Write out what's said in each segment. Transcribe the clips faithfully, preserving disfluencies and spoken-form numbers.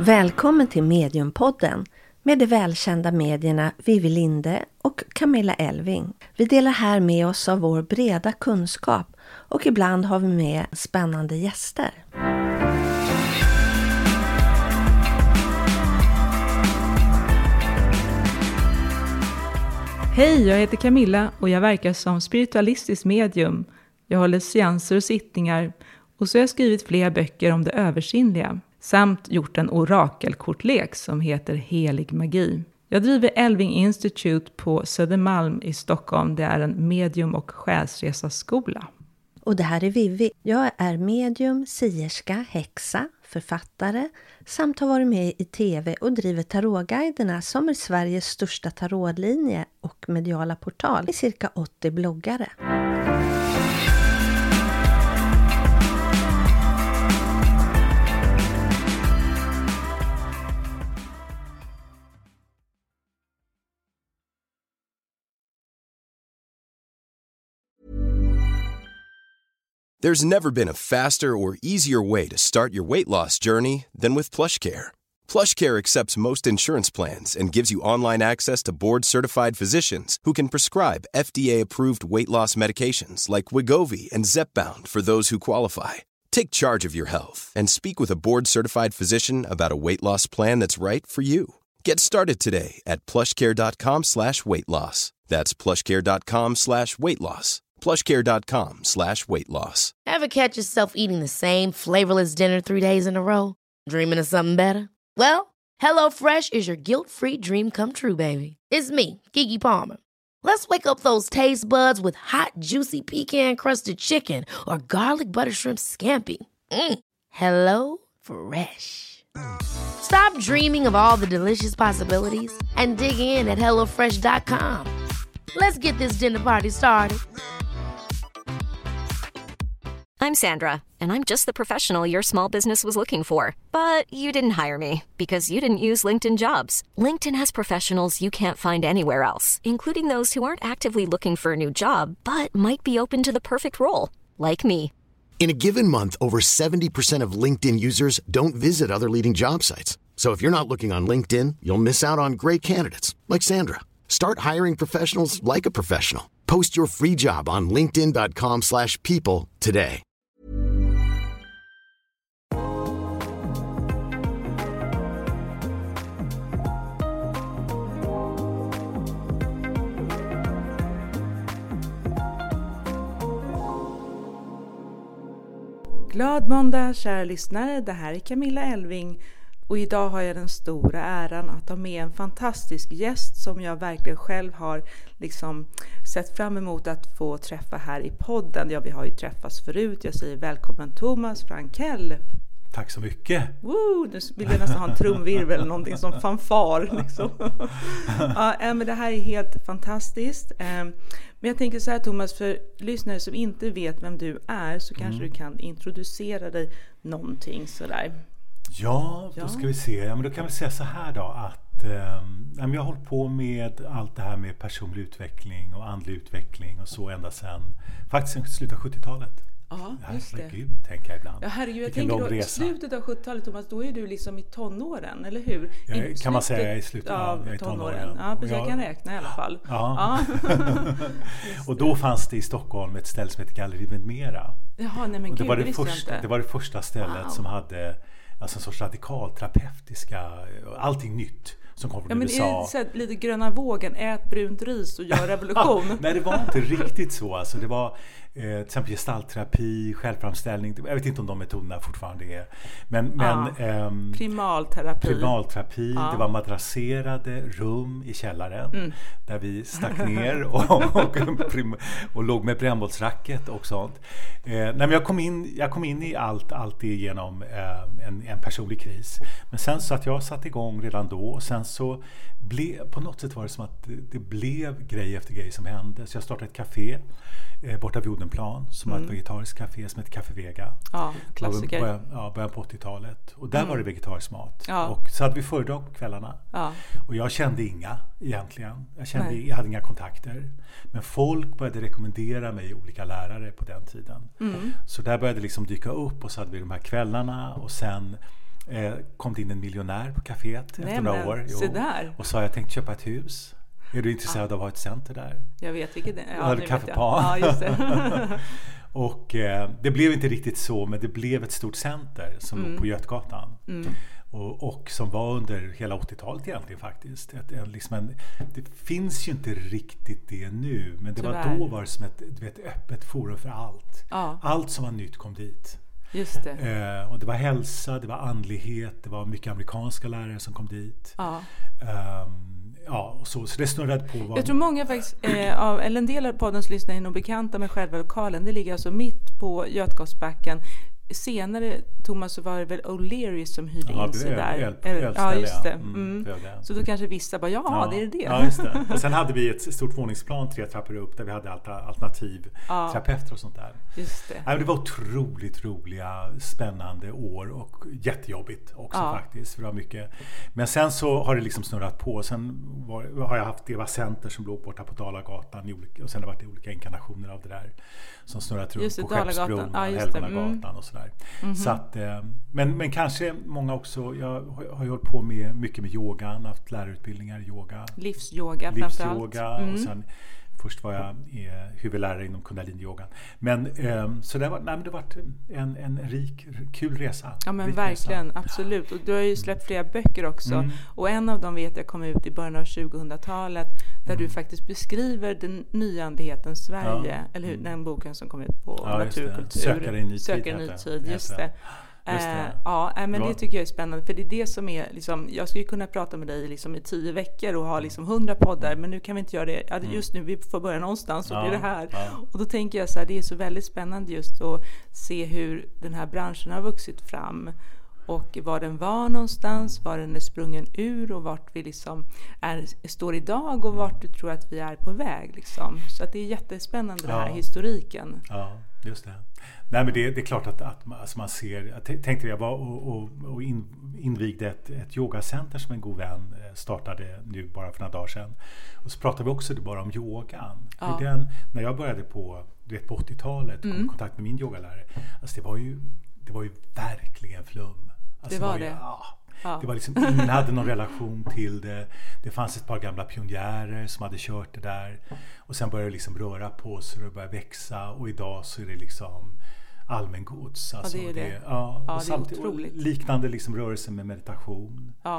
Välkommen till Mediumpodden med de välkända medierna Vivi Linde och Camilla Elving. Vi delar här med oss av vår breda kunskap och ibland har vi med spännande gäster. Hej, jag heter Camilla och jag verkar som spiritualistisk medium. Jag håller seanser och sittningar och så har jag skrivit flera böcker om det översinnliga. Samt gjort en orakelkortlek som heter Helig magi. Jag driver Elving Institute på Södermalm i Stockholm. Det är en medium- och själsresaskola. Och det här är Vivi. Jag är medium, sierska, häxa, författare samt har varit med i tv och driver tarotguiderna som är Sveriges största tarotlinje och mediala portal i cirka åttio bloggare. There's never been a faster or easier way to start your weight loss journey than with PlushCare. PlushCare accepts most insurance plans and gives you online access to board-certified physicians who can prescribe F D A-approved weight loss medications like Wegovy and Zepbound for those who qualify. Take charge of your health and speak with a board-certified physician about a weight loss plan that's right for you. Get started today at plushcare.com slash weight loss. That's plushcare.com slash weight loss. plushcare.com slash weight loss. Ever catch yourself eating the same flavorless dinner three days in a row? Dreaming of something better? Well, HelloFresh is your guilt-free dream come true, baby. It's me, Keke Palmer. Let's wake up those taste buds with hot, juicy pecan-crusted chicken or garlic butter shrimp scampi. Mm. Hello Fresh. Stop dreaming of all the delicious possibilities and dig in at hello fresh dot com. Let's get this dinner party started. I'm Sandra, and I'm just the professional your small business was looking for. But you didn't hire me because you didn't use LinkedIn Jobs. LinkedIn has professionals you can't find anywhere else, including those who aren't actively looking for a new job, but might be open to the perfect role, like me. In a given month, over seventy percent of LinkedIn users don't visit other leading job sites. So if you're not looking on LinkedIn, you'll miss out on great candidates, like Sandra. Start hiring professionals like a professional. Post your free job on linkedin.com slash people today. Glad måndag, kära lyssnare. Det här är Camilla Elving. Och idag har jag den stora äran att ha med en fantastisk gäst som jag verkligen själv har liksom sett fram emot att få träffa här i podden. Ja, vi har ju träffats förut. Jag säger välkommen Thomas Frankell. Tack så mycket. Woo, nu vill jag nästan ha en trumvirvel eller någonting som fanfar. Liksom. Ja, men det här är helt fantastiskt. Men jag tänker så här Thomas, för lyssnare som inte vet vem du är så kanske mm. du kan introducera dig någonting sådär. Ja, då ska vi se. Ja, men då kan vi säga så här då att eh, jag har hållit på med allt det här med personlig utveckling och andlig utveckling och så ända sedan faktiskt slutet av sjuttiotalet. Ja, just det. Herregud, tänker jag ibland. Ja, herregud, jag Vilken tänker då, i resa. slutet av sjuttiotalet Thomas, då är du liksom i tonåren, eller hur? Ja, I kan slutet man säga i slutet av ja, tonåren. tonåren. Ja, precis, jag, jag kan räkna i alla fall. Ja. ja. Och då fanns det i Stockholm ett ställe som heter Galleri med mera. Jaha, nej men och det gud, var det, det första, jag inte. det var det första stället wow. som hade alltså en sorts radikalterapeutiska, allting nytt som kom från ja, men U S A. Ja, men lite gröna vågen, ät brunt ris och gör revolution. Nej, det var inte riktigt så. Alltså, det var eh, till exempel gestaltterapi, självframställning. Jag vet inte om de metoderna fortfarande är. Men, men, ja. ehm, primalterapi. Primalterapi. Ja. Det var madrasserade rum i källaren. Mm. Där vi stack ner och, och, och, och låg med brännbollsracket och sånt. Eh, nej, men jag, kom in, jag kom in i allt, allt det genom eh, en, en personlig kris. Men sen så att jag satt igång redan då. Och sen så blev, på något sätt var det som att det, det blev grej efter grej som hände. Så jag startade ett café eh, borta vid Odenplan som mm. var ett vegetariskt café som heter Café Vega. Ja, klassiker. Början, ja, början på åttiotalet. Och där mm. var det vegetarisk mat. Ja. Och så hade vi föredrag på kvällarna. Ja. Och jag kände inga egentligen. Jag, kände, jag hade inga kontakter. Men folk började rekommendera mig olika lärare på den tiden. Mm. Så där började det liksom dyka upp och så hade vi de här kvällarna och sen eh, kom det in en miljonär på kaféet efter några år. Jo, där. Och sa jag tänkte köpa ett hus. Är du intresserad ah. av att ha ett center där? Jag vet vilket det är. Ja, nu Café vet Pan. Ja, just det. Och eh, det blev inte riktigt så, men det blev ett stort center som mm. låg på Götgatan. Mm. Och, och som var under hela åttiotalet egentligen faktiskt. Ett, en, liksom en, det finns ju inte riktigt det nu, men det Tyvärr. var då var det som ett, du vet, öppet forum för allt. Ja. Allt som var nytt kom dit. Just det. Eh, och det var hälsa, det var andlighet, det var mycket amerikanska lärare som kom dit. Ja. Um, Ja, och så, så det snurrade på. Vad... Jag tror många faktiskt, eh, av, eller en del av poddens lyssnare är nog bekanta med själva lokalen. Det ligger alltså mitt på Götgatsbacken. Senare, Thomas, så var det väl O'Leary som hyrde ja, in sig är, där. Äl, äl, ja, just det. Mm, mm. det, det. Så då kanske vissa bara, ja, ja, det är det. Ja, just det. Och sen hade vi ett stort våningsplan, tre trappor upp, där vi hade alternativ ja. terapeuter och sånt där. Just det. Ja, det var otroligt roliga, spännande år och jättejobbigt också ja. faktiskt. För det var mycket. Men sen så har det liksom snurrat på. Sen var, har jag haft Eva Center som låg borta på Dalagatan i olika, och sen har det varit olika inkarnationer av det där som snurrat runt på Skeppsbron och Helgonagatan mm. och sådär. Mm-hmm. Så att, men, men kanske många också, jag har ju hållit på med mycket med yogan, haft lärarutbildningar i yoga. Livsyoga Livsyoga framförallt. Mm. Och sen först var jag eh, huvudlärare inom kundalini-yogan. Men eh, så det var, nej, men det har varit en, en rik, kul resa. Ja men rik verkligen, resa. Absolut. Och du har ju släppt flera böcker också. Mm. Och en av dem vet jag kom ut i början av tjugohundratalet där mm. du faktiskt beskriver den nyandligheten Sverige. Ja. Eller hur, mm. den boken som kom ut på ja, Naturkultur. Sökare i ny tid. Sökare i ny tid, just det. Det. Ja, men det tycker jag är spännande, för det är det som är liksom, jag skulle kunna prata med dig liksom i tio veckor och ha liksom hundra poddar, men nu kan vi inte göra det. Ja, just nu vi får börja någonstans och ja, blir det här. Ja. Och då tänker jag så här, det är så väldigt spännande just att se hur den här branschen har vuxit fram och var den var någonstans, var den är sprungen ur och vart vi liksom är, står idag och vart du tror att vi är på väg liksom. Så att det är jättespännande ja. Den här historiken. Ja, just det. Nej, men det, det är klart att, att man, alltså man ser, jag tänkte jag var och, och, och in, invigde ett, ett yogacenter som en god vän startade nu bara för några dagar sedan. Och så pratade vi också bara om yogan. Ja. Den, när jag började på, du vet, på åttiotalet kom mm. i kontakt med min yogalärare, alltså det var ju, det var ju verkligen flum. Alltså det var det. Var ju, det. ja, ja. Det var liksom, ingen hade någon relation till det. Det fanns ett par gamla pionjärer som hade kört det där. Och sen började det liksom röra på sig och började växa. Och idag så är det liksom allmängods. Alltså ja, det är det. det ja, ja, och det är otroligt. Liknande liksom rörelse med meditation. Ja.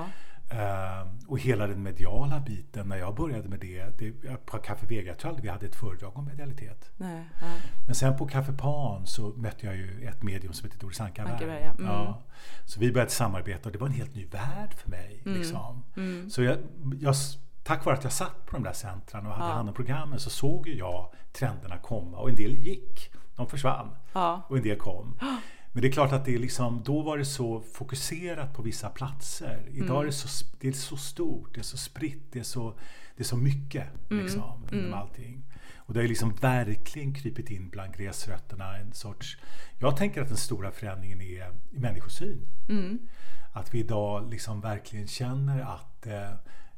Uh, och hela den mediala biten, när jag började med det, det på Café Vega, jag tror aldrig vi hade ett föredrag om medialitet. Nej, nej. Men sen på Café Pan så mötte jag ju ett medium som heter Doris Ankarberg. Ja. Mm. Ja. Så vi började samarbeta och det var en helt ny värld för mig. Mm. Liksom. Mm. Så jag, jag, tack vare att jag satt på de där centrarna och hade ja. hand om programmen, så såg ju jag trenderna komma, och en del gick, de försvann ja. och en del kom. Men det är klart att det är liksom, då var det så fokuserat på vissa platser. Idag mm. är det så, det är så stort, det är så spritt, det är så, det är så mycket liksom, mm. inom allting. Och det har liksom verkligen krypit in bland gräsrötterna en sorts, jag tänker att den stora förändringen är i människosyn. Mm. Att vi idag liksom verkligen känner att eh,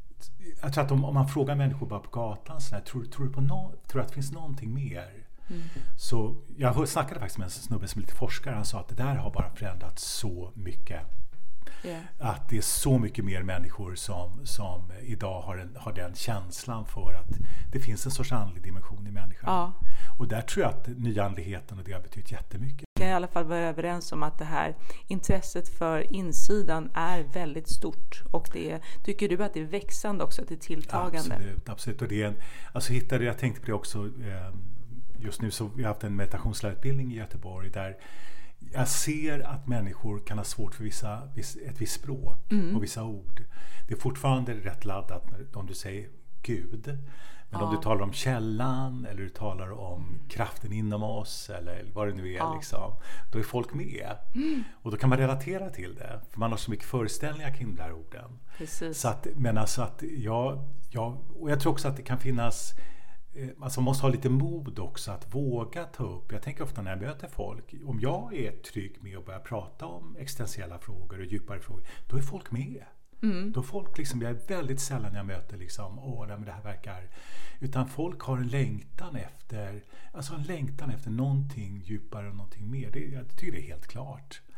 jag tror att om, om man frågar människor bara på gatan så här, tror, tror du på no, tror att det finns någonting mer? Mm. Så jag snackade faktiskt med en snubbe som är lite forskare. Han sa att det där har bara förändrats så mycket. Yeah. Att det är så mycket mer människor som, som idag har, en, har den känslan för att det finns en sorts andlig dimension i människan. Ja. Och där tror jag att nyandligheten och det har betytt jättemycket. Vi kan i alla fall vara överens om att det här intresset för insidan är väldigt stort. Och det är, tycker du att det är växande också, att det är tilltagande? Absolut, absolut. Och det är en, alltså hittade, jag tänkte på det också, eh, just nu så har vi haft en meditationslärarutbildning i Göteborg där jag ser att människor kan ha svårt för vissa, ett visst språk mm. och vissa ord. Det är fortfarande rätt laddat om du säger Gud. Men ja. om du talar om källan eller du talar om kraften inom oss eller vad det nu är, ja. liksom, då är folk med. Mm. Och då kan man relatera till det. För man har så mycket föreställningar kring de här orden. Precis. Så att, men alltså att jag, jag, och jag tror också att det kan finnas, alltså man måste ha lite mod också att våga ta upp. Jag tänker ofta när jag möter folk, om jag är trygg med att börja prata om existentiella frågor och djupare frågor, då är folk med. Mm. Då folk liksom, jag är väldigt sällan jag möter liksom, åh, men det här verkar, utan folk har en längtan efter, alltså en längtan efter någonting djupare och någonting mer. Det, jag tycker det är helt klart.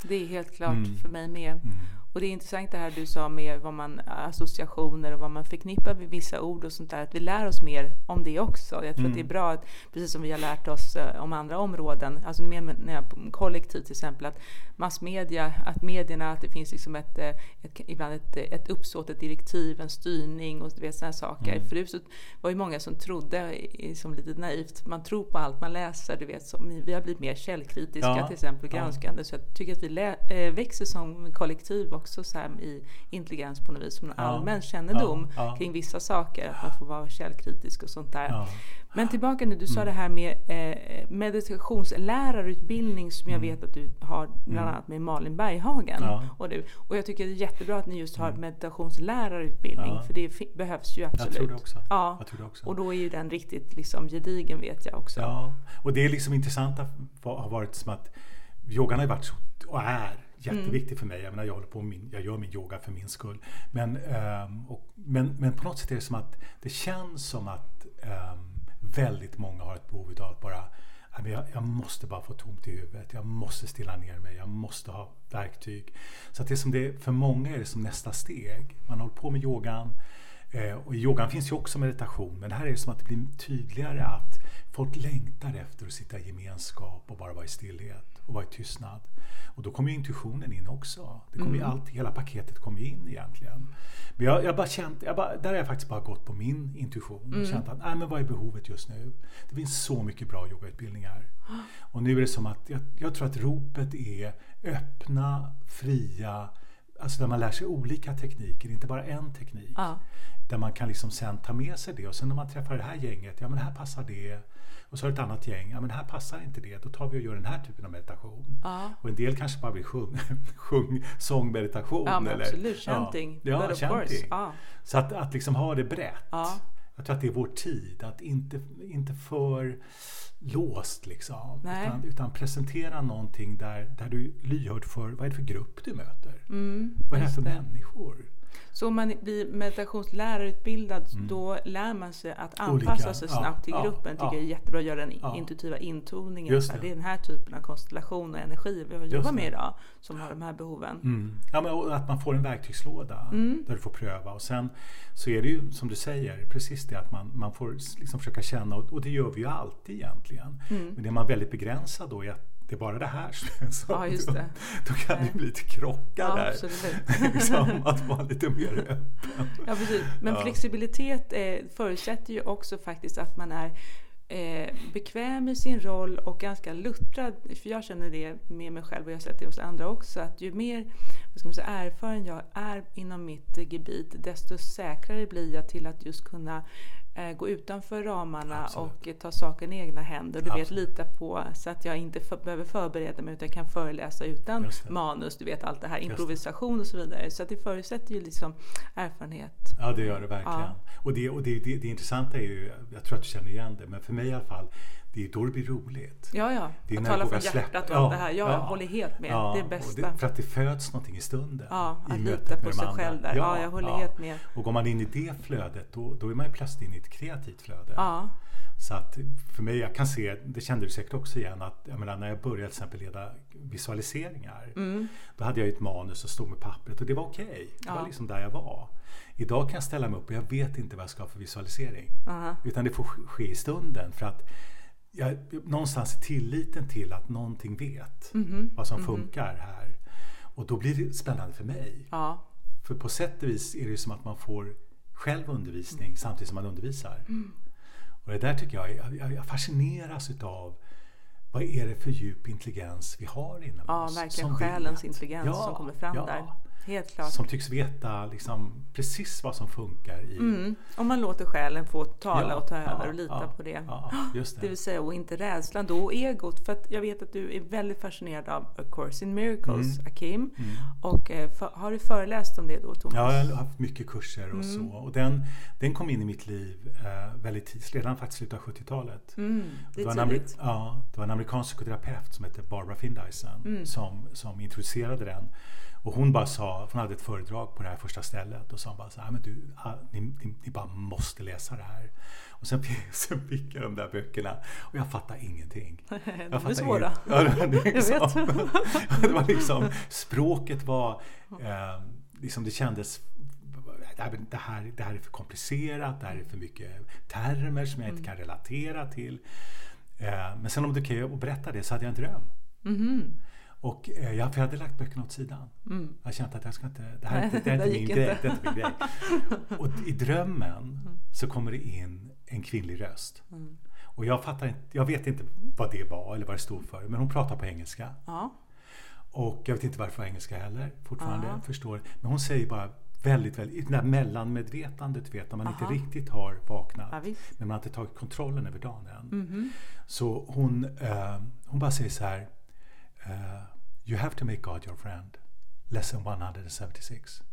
Det är helt klart Mm. för mig med. Mm. Och det är intressant det här du sa med vad man, associationer och vad man förknippar med vissa ord och sånt där. Att vi lär oss mer om det också. Jag tror Mm. att det är bra, att, precis som vi har lärt oss eh, om andra områden. Alltså mer med, när jag, kollektiv till exempel. Att massmedia, att medierna, att det finns liksom ett, eh, ett, ibland ett, ett uppsåt, ett direktiv, en styrning och du vet, sådana saker. Mm. Förut så var ju många som trodde, i- som lite naivt, man tror på allt man läser. Du vet, som, vi har blivit mer källkritiska Ja. till exempel, Ja. granskande. Så jag tycker att vi lä, eh, växer som kollektiv också så här i intelligens på något vis, som en Ja. allmän kännedom Ja. Ja. kring vissa saker, att man får vara källkritisk och sånt där. Ja. Men tillbaka nu, du sa Mm. det här med eh, meditationslärarutbildning som jag Mm. vet att du har bland Mm. annat med Malin Berghagen. Ja. Och, du. och jag tycker det är jättebra att ni just har meditationslärarutbildning, Ja. för det fi- behövs ju absolut. Jag tror det också. Ja. Jag tror det också. Och då är ju den riktigt liksom gedigen, vet jag också. Ja, och det är liksom intressanta har varit som att yogan har varit så, och är jätteviktig för mig. Jag menar, jag håller på med min, jag gör min yoga för min skull. Men, um, och, men, men på något sätt är det som att det känns som att um, väldigt många har ett behov av att bara jag, jag måste bara få tomt i huvudet. Jag måste stilla ner mig. Jag måste ha verktyg. Så att det som det, för många är det som nästa steg. Man håller på med yogan. Eh, och i yogan finns ju också meditation. Men här är det som att det blir tydligare att folk längtar efter att sitta i gemenskap och bara vara i stillhet och vara i tystnad. Och då kommer ju intuitionen in också. Det kommer ju Mm. allt, hela paketet kommer ju in egentligen. Men jag, jag bara känt, jag bara, där har jag faktiskt bara gått på min intuition och Mm. känt att nej, men vad är behovet just nu? Det finns så mycket bra yogautbildningar. Och nu är det som att jag, jag tror att ropet är öppna, fria, alltså där man lär sig olika tekniker, inte bara en teknik. Ja. Där man kan liksom sen ta med sig det och sen när man träffar det här gänget, ja men här passar det. Och så har ett annat gäng, ja men här passar inte det, då tar vi och gör den här typen av meditation. Ja. Och en del kanske bara vill sjung, sjung sångmeditation. Ja, men eller, absolut. Chanting. Ja, But ja of chanting. course. Ja. Så att, att liksom ha det brett. Ja. Jag tror att det är vår tid, att inte, inte för låst liksom. Nej. Utan, utan presentera någonting där, där du är lyhörd för, vad är det för grupp du möter? Mm, Vad är det här för just det. människor? Så om man blir meditationslärarutbildad, Mm. då lär man sig att anpassa Olika, sig ja, snabbt till ja, gruppen. Tycker ja. jag är jättebra att göra den Ja. intuitiva intoningen. Just Så här, det. det är den här typen av konstellation och energi vi Just jobbar det. med idag som har de här behoven. Mm. Ja, men och att man får en verktygslåda Mm. där du får pröva. Och sen så är det ju som du säger, precis det att man, man får liksom försöka känna, och, och det gör vi ju alltid egentligen. Mm. Men det är man väldigt begränsad då är att det är bara det här. Så Ja, just det. Då, då kan det bli lite krockar Ja, där. absolut. liksom, att vara lite mer öppen. Ja, precis. Men Ja. flexibilitet eh, förutsätter ju också faktiskt att man är eh, bekväm i sin roll och ganska luttrad. För jag känner det med mig själv och jag har sett det hos andra också. Att ju mer vad ska man säga, erfaren jag är inom mitt eh, gebit, desto säkrare blir jag till att just kunna eh, gå utanför ramarna. Absolut. Och eh, ta saken i egna händer. Du vet, Absolut. lita på så att jag inte för, behöver förbereda mig utan kan föreläsa utan Just det. manus. Du vet allt det här, Just det. improvisation och så vidare. Så att det förutsätter ju liksom erfarenhet. Ja, det gör det verkligen. Ja. Och, det, och det, det, det intressanta är ju, jag tror att du känner igen det, men för mig i alla fall, det är då det blir roligt. Ja, ja. Det är Att när tala du från vågar hjärtat släppa- och ja, allt det här. Jag ja. håller helt med. Ja, det är och bästa. det, för att det föds någonting i stunden. Ja, i att mötet lita på med de sig andra. själv där. Ja, jag håller helt med. Och går man in i det flödet, då, då är man ju plötsligt in i ett kreativt flöde. Ja. Så att för mig, jag kan se, det kände du säkert också igen, att jag menar, när jag började till exempel leda visualiseringar, Mm. då hade jag ju ett manus och stod med pappret och det var okej. Det Ja. var liksom där jag var. Idag kan jag ställa mig upp och jag vet inte vad jag ska ha för visualisering. Aha. Utan det får ske i stunden, för att jag, någonstans är tilliten till att någonting vet Mhm. vad som Mhm. funkar här. Och då blir det spännande för mig. Ja. För på sätt och vis är det som att man får själv undervisning samtidigt som man undervisar. Mm. Och det där tycker jag, jag, jag fascineras utav vad är det för djup intelligens vi har inom Ja, oss. verkligen som själens vet. intelligens Ja, som kommer fram ja. där. Helt klart. Som tycks veta liksom precis vad som funkar i... Mm. Om man låter själen få tala Ja, och ta ja, över och lita ja, på det. ja, just det. Det vill säga, och inte rädslan då, och egot. För att jag vet att du är väldigt fascinerad av A Course in Miracles, Mm. Akim. Mm. Och eh, för, har du föreläst om det då, Thomas? Ja, jag har haft mycket kurser och Mm. så. Och den, den kom in i mitt liv eh, väldigt tidigt, redan faktiskt slutet av sjuttiotalet. Mm, det är var en, tidigt. ja, det var en amerikansk psykoterapeut som hette Barbara Findeisen Mm. som, som introducerade den. Och hon bara sa sa, hon hade ett föredrag på det här första stället och sa bara så här, men du, ni, ni, ni bara måste läsa det här. Och sen, sen fick jag de där böckerna och jag fattade ingenting. De är svåra. Ja, det, var liksom, det var liksom, språket var, eh, liksom det kändes, det här, det, här, det här är för komplicerat, det här är för mycket termer som jag inte kan relatera till. Eh, men sen om du kan berätta det så hade jag en dröm. Mm. Och eh, jag hade lagt böckerna åt sidan. Mm. Jag kände att jag ska inte, det här är inte, det är inte min grej. Det är inte min grej. Och i drömmen mm. så kommer det in en kvinnlig röst. Mm. Och jag fattar inte, jag vet inte vad det var eller vad det stod för. Men hon pratar på engelska. Ja. Och jag vet inte varför engelska heller fortfarande. Ja. Förstår. Men hon säger bara väldigt, väldigt, i det där mellanmedvetandet vet när man Aha. inte riktigt har vaknat. Ja, men man har inte tagit kontrollen över dagen än. Mm-hmm. Så hon, uh, hon bara säger så här. Uh, you have to make God your friend. Lesson one seventy-six.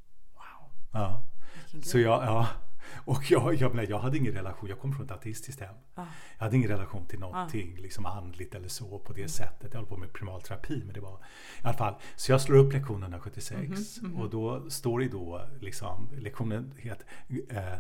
Wow. Ja. Så jag, ja. Och jag, jag, menar, jag hade ingen relation, jag kom från ett ateistiskt hem. Ah. Jag hade ingen relation till någonting ah. liksom andligt eller så på det mm. sättet. Jag höll på med primalterapi, men det var i alla fall. Så jag slår upp lektionen sjuttiosex mm-hmm, mm-hmm. och då står det då liksom, lektionen heter uh,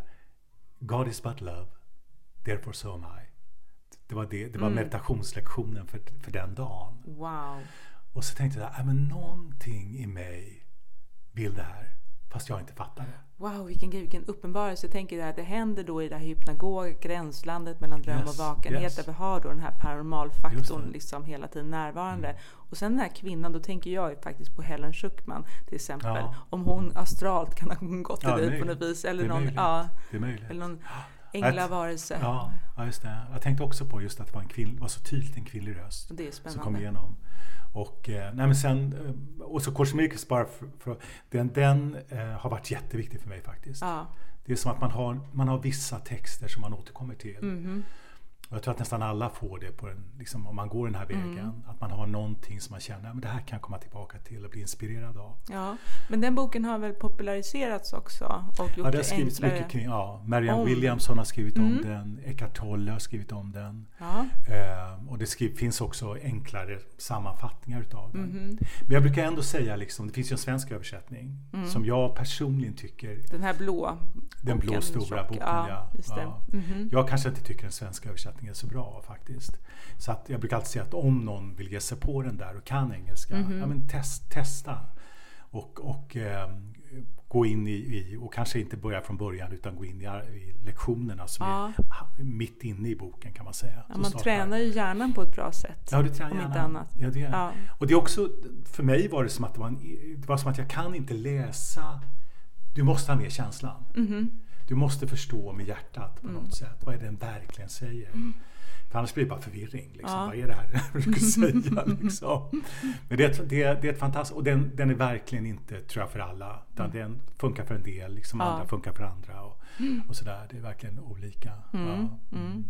God is but love, therefore so am I. Det var, det, det var mm. meditationslektionen för, för den dagen. Wow. Och så tänkte jag, äh, men någonting i mig vill det här. Fast jag inte fattar det. Wow, vilken, vilken uppenbarelse. Jag tänker att det händer då i det här hypnagoga gränslandet mellan dröm yes, och vakenhet. Yes. Där vi har då den här paranormalfaktorn liksom hela tiden närvarande. Mm. Och sen den här kvinnan, då tänker jag faktiskt på Helen Schuckman till exempel. Ja. Om hon astralt kan ha gått ja, dit på något vis. Eller det är någon, möjligt. Ja, det är möjligt. Eller någon änglavarelse. Ja, ja, just det. Jag tänkte också på just att det var, en kvinn, var så tydligt en kvinnlig röst. Det är spännande. Som kom igenom. Och, eh, nej men sen, eh, och så Course in Miracles bara för, för, den, den eh, har varit jätteviktig för mig faktiskt. Ja. Det är som att man har, man har vissa texter som man återkommer till. Mm-hmm. Och jag tror att nästan alla får det på en, liksom, om man går den här vägen. Mm. Att man har någonting som man känner, men det här kan jag komma tillbaka till och bli inspirerad av. Ja, men den boken har väl populariserats också och gjort ja, det har skrivits enklare. Mycket kring, ja. Marianne om. Williamson har skrivit mm. om den, Eckhart Tolle har skrivit om den. Ja. Eh, och det skriv, finns också enklare sammanfattningar utav den. Mm. Men jag brukar ändå säga, liksom, det finns ju en svensk översättning mm. som jag personligen tycker... Den här blå Den boken, blå stora boken, ja. ja. Just det. Ja. Mm-hmm. Jag kanske inte tycker den svenska översättningen är så bra faktiskt. Så att jag brukar alltid säga att om någon vill ge sig på den där och kan engelska, mm-hmm. ja, men test, testa och, och eh, gå in i, i, och kanske inte börja från början utan gå in i, i lektionerna som ja. är mitt inne i boken kan man säga. Ja, man startar. Tränar ju hjärnan på ett bra sätt. Ja, det tränar om inte annat. Ja, det är. Ja. Och det är också, för mig var det som att det var, en, det var som att jag kan inte läsa, du måste ha med känslan. Mm-hmm. Du måste förstå med hjärtat på mm. något sätt. Vad är det den verkligen säger? Mm. För annars blir det bara förvirring. Liksom. Ja. Vad är det här jag brukar säga? Liksom. Men det är, det, är, det är ett fantastiskt... Och den, den är verkligen inte, tror jag, för alla. Mm. Den funkar för en del, liksom ja. andra funkar för andra. Och, mm. och sådär. Det är verkligen olika. Mm. Ja. Mm.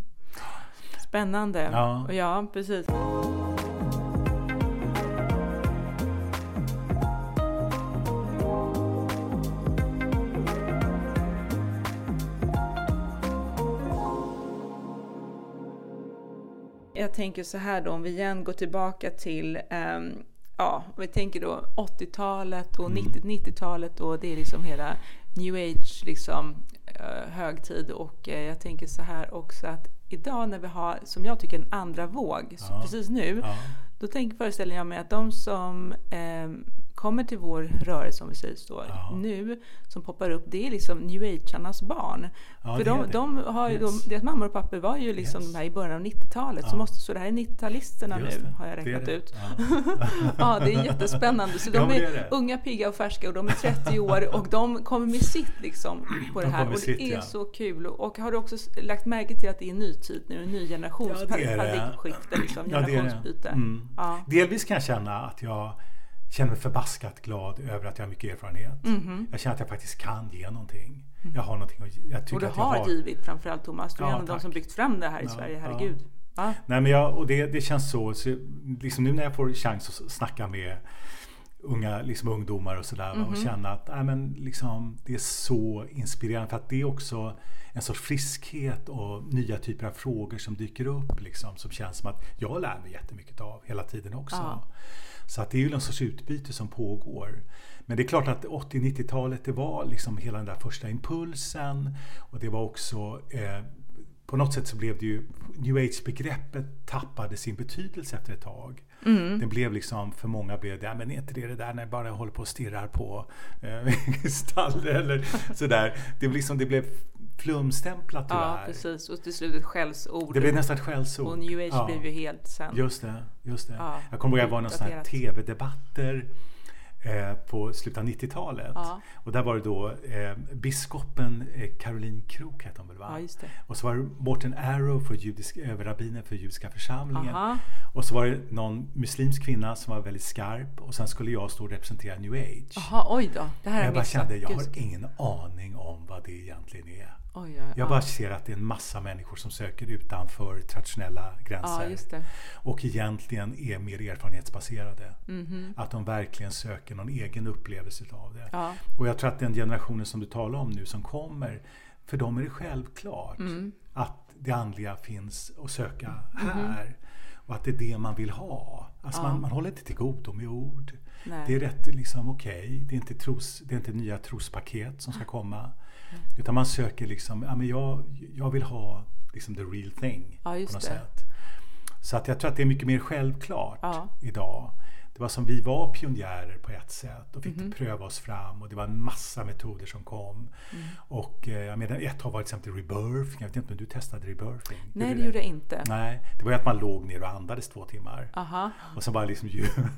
Spännande. Ja, och ja precis. Jag tänker så här då, om vi igen går tillbaka till, um, ja, vi tänker då åttiotalet och mm. nittiotalet och det är liksom hela New Age liksom uh, högtid och uh, jag tänker så här också att idag när vi har, som jag tycker, en andra våg, ja. precis nu, ja. då tänker föreställer jag mig att de som um, kommer till vår rörelse, om vi säger så, ja. nu, som poppar upp, det är liksom New Age-arnas barn. Ja, för de, de har ju, yes. de, deras mammor och papper var ju liksom yes. de här i början av nittiotalet, ja. så, måste, så det här är nittio-talisterna nu, har jag räknat det ut. Ja. ja, det är jättespännande. Så de ja, är, är unga, pigga och färska och de är trettio år och de kommer med sitt liksom på det här. Och det sitt, är ja. så kul. Och har du också lagt märke till att det är en ny tid nu, en ny generations ja, paradigmskifte, liksom, ja, generationsbyte. Mm. Ja. Delvis kan jag känna att jag känner mig förbaskat glad över att jag har mycket erfarenhet. Mm-hmm. Jag känner att jag faktiskt kan ge någonting. Mm. Jag har någonting att, jag tycker och du att jag har, har givit framförallt, Thomas. Du är ja, en av de som byggt fram det här i ja, Sverige, herregud. Ja. Ja. Nej, men jag, och det, det känns så, så liksom nu när jag får chans att snacka med unga liksom ungdomar och sådär mm-hmm. och känna att nej, men liksom, det är så inspirerande för att det är också en sorts friskhet och nya typer av frågor som dyker upp liksom, som känns som att jag lär mig jättemycket av hela tiden också. Ja. Så att det är ju en sorts utbyte som pågår. Men det är klart att åttio-nittiotalet det var liksom hela den där första impulsen och det var också eh, på något sätt så blev det ju New Age-begreppet tappade sin betydelse efter ett tag. Mm. Det blev liksom, för många blev det, ja, men är inte det det där när jag bara håller på och stirrar på eh, stall eller sådär. Det blev liksom, det blev flumstämplat tyvärr. Ja, precis. Och till slut ett skällsord. Det blev nästan ett skällsord. Och New Age ja. blev ju helt sen. Just det, just det. Ja, jag kommer ihåg att jag var någon sån här tv-debatter eh, på slutet av nittiotalet. Ja. Och där var det då eh, biskopen eh, Caroline Krook hette hon väl, va? Ja, just det. Och så var det Morten Arrow för judisk, eh, rabbinen för judiska församlingen. Aha. Och så var det någon muslimsk kvinna som var väldigt skarp. Och sen skulle jag stå och representera New Age. Jaha, oj då. Det här är jag bara missat. kände, jag har ingen aning om vad det egentligen är. Oj, ja, jag ja. bara ser att det är en massa människor som söker utanför traditionella gränser. Ja, just det. Och egentligen är mer erfarenhetsbaserade. Mm-hmm. Att de verkligen söker någon egen upplevelse av det. Ja. Och jag tror att den generationen som du talar om nu som kommer, för dem är det självklart mm. att det andliga finns att söka här. Mm-hmm. Och att det är det man vill ha. Alltså ja. man, man håller inte till godo med ord. Nej. Det är rätt liksom okej. Okay. Det är inte tros, det är inte nya trospaket som ska komma. Mm. Utan man söker liksom, ja men jag, jag vill ha liksom the real thing ja, på något det. sätt. Så att jag tror att det är mycket mer självklart ja. idag. Det var som vi var pionjärer på ett sätt och fick mm-hmm. pröva oss fram och det var en massa metoder som kom. Mm. Och eh, jag menar, ett har varit till exempel rebirthing. Jag vet inte om du testade rebirthing. Nej, det gjorde jag inte. Nej, det var ju att man låg ner och andades två timmar. Aha. Och så bara liksom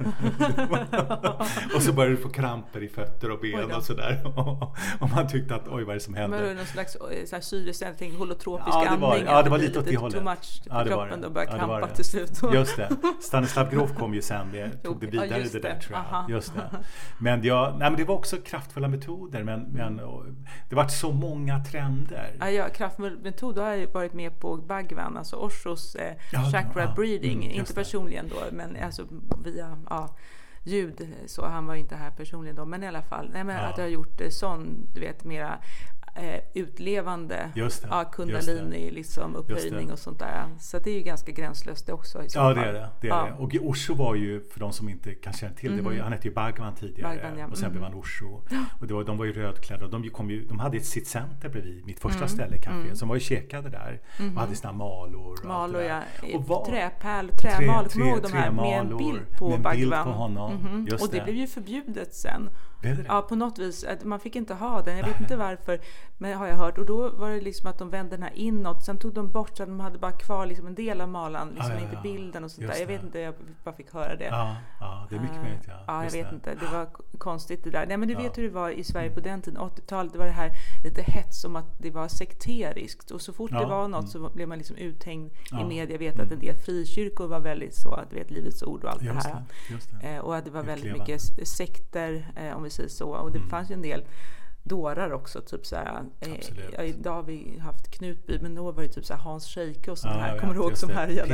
och så började du få kramper i fötter och ben och sådär. Och man tyckte att oj, vad är det som händer? Men det var någon slags så här syresättning, holotropisk ja, andning. Var, ja, det var lite åt det hållet. Too much ja, det kroppen det och började ja, krampa det till slut. Just det. Stanislav Grof kom ju sen. Det tog det vidare ja, det där det. tror jag. Aha. Just det. Men, jag, nej, men det var också kraftfulla metoder. Men, men det var så många trender. Ja, ja, kraftfulla metoder har jag varit med på Bhagwan, alltså Oshos eh, ja, chakra ja, breathing. Mm, inte personligen då, men alltså via ja, ljud. Så han var inte här personligen då, men i alla fall. Nej, men ja. Att jag har gjort sån, du vet, mera eh, utlevande just det, ja, kundalini, liksom upphöjning och sånt där. Så det är ju ganska gränslöst det också. I så ja, fall. det är det. det, är ja. det. Och Osho var ju, för de som inte kan känna till, mm-hmm. det var ju, han hette ju Bhagwan tidigare. Bhagwan, ja. Och sen mm-hmm. blev han Osho. Och det var, de var ju rödklädda. Och de, kom ju, de hade ett sitt center bredvid mitt första mm. ställe, café, mm. som var ju käkade där. Mm-hmm. Och hade sina malor. Och malor, ja. Och var, träpärl, trämal. Kommer ihåg de här med en bild på med en Bhagwan. Bild på honom. Mm-hmm. Just och det, det blev ju förbjudet sen. Det det? Ja, på något vis. Man fick inte ha den. Jag vet inte varför, men har jag hört. Och då var det liksom att de vände den här inåt. Sen tog de bort så att de hade bara kvar liksom en del av malan. Liksom ah, ja, inte ja. bilden och sånt där. Jag vet inte, jag bara fick höra det. Ja, ja det är mycket uh, möjligt. Ja, ja jag vet det. inte. Det var konstigt det där. Nej, men du ja. vet hur det var i Sverige på den tiden. åttiotalet, det var det här lite hets om att det var sekteriskt. Och så fort ja. det var något mm. så blev man liksom uthängd ja. i media. Jag vet att en del frikyrkor var väldigt så, att du vet, Livets ord och allt just det här. Det, just det. Eh, och att det var väldigt mycket sekter, eh, om vi säger så. Och det mm. fanns ju en del dårar också, typ såhär, eh, idag har vi haft Knutby, men då var det typ såhär Hans Scheike och sånt här, ja, kommer du ihåg, som härjade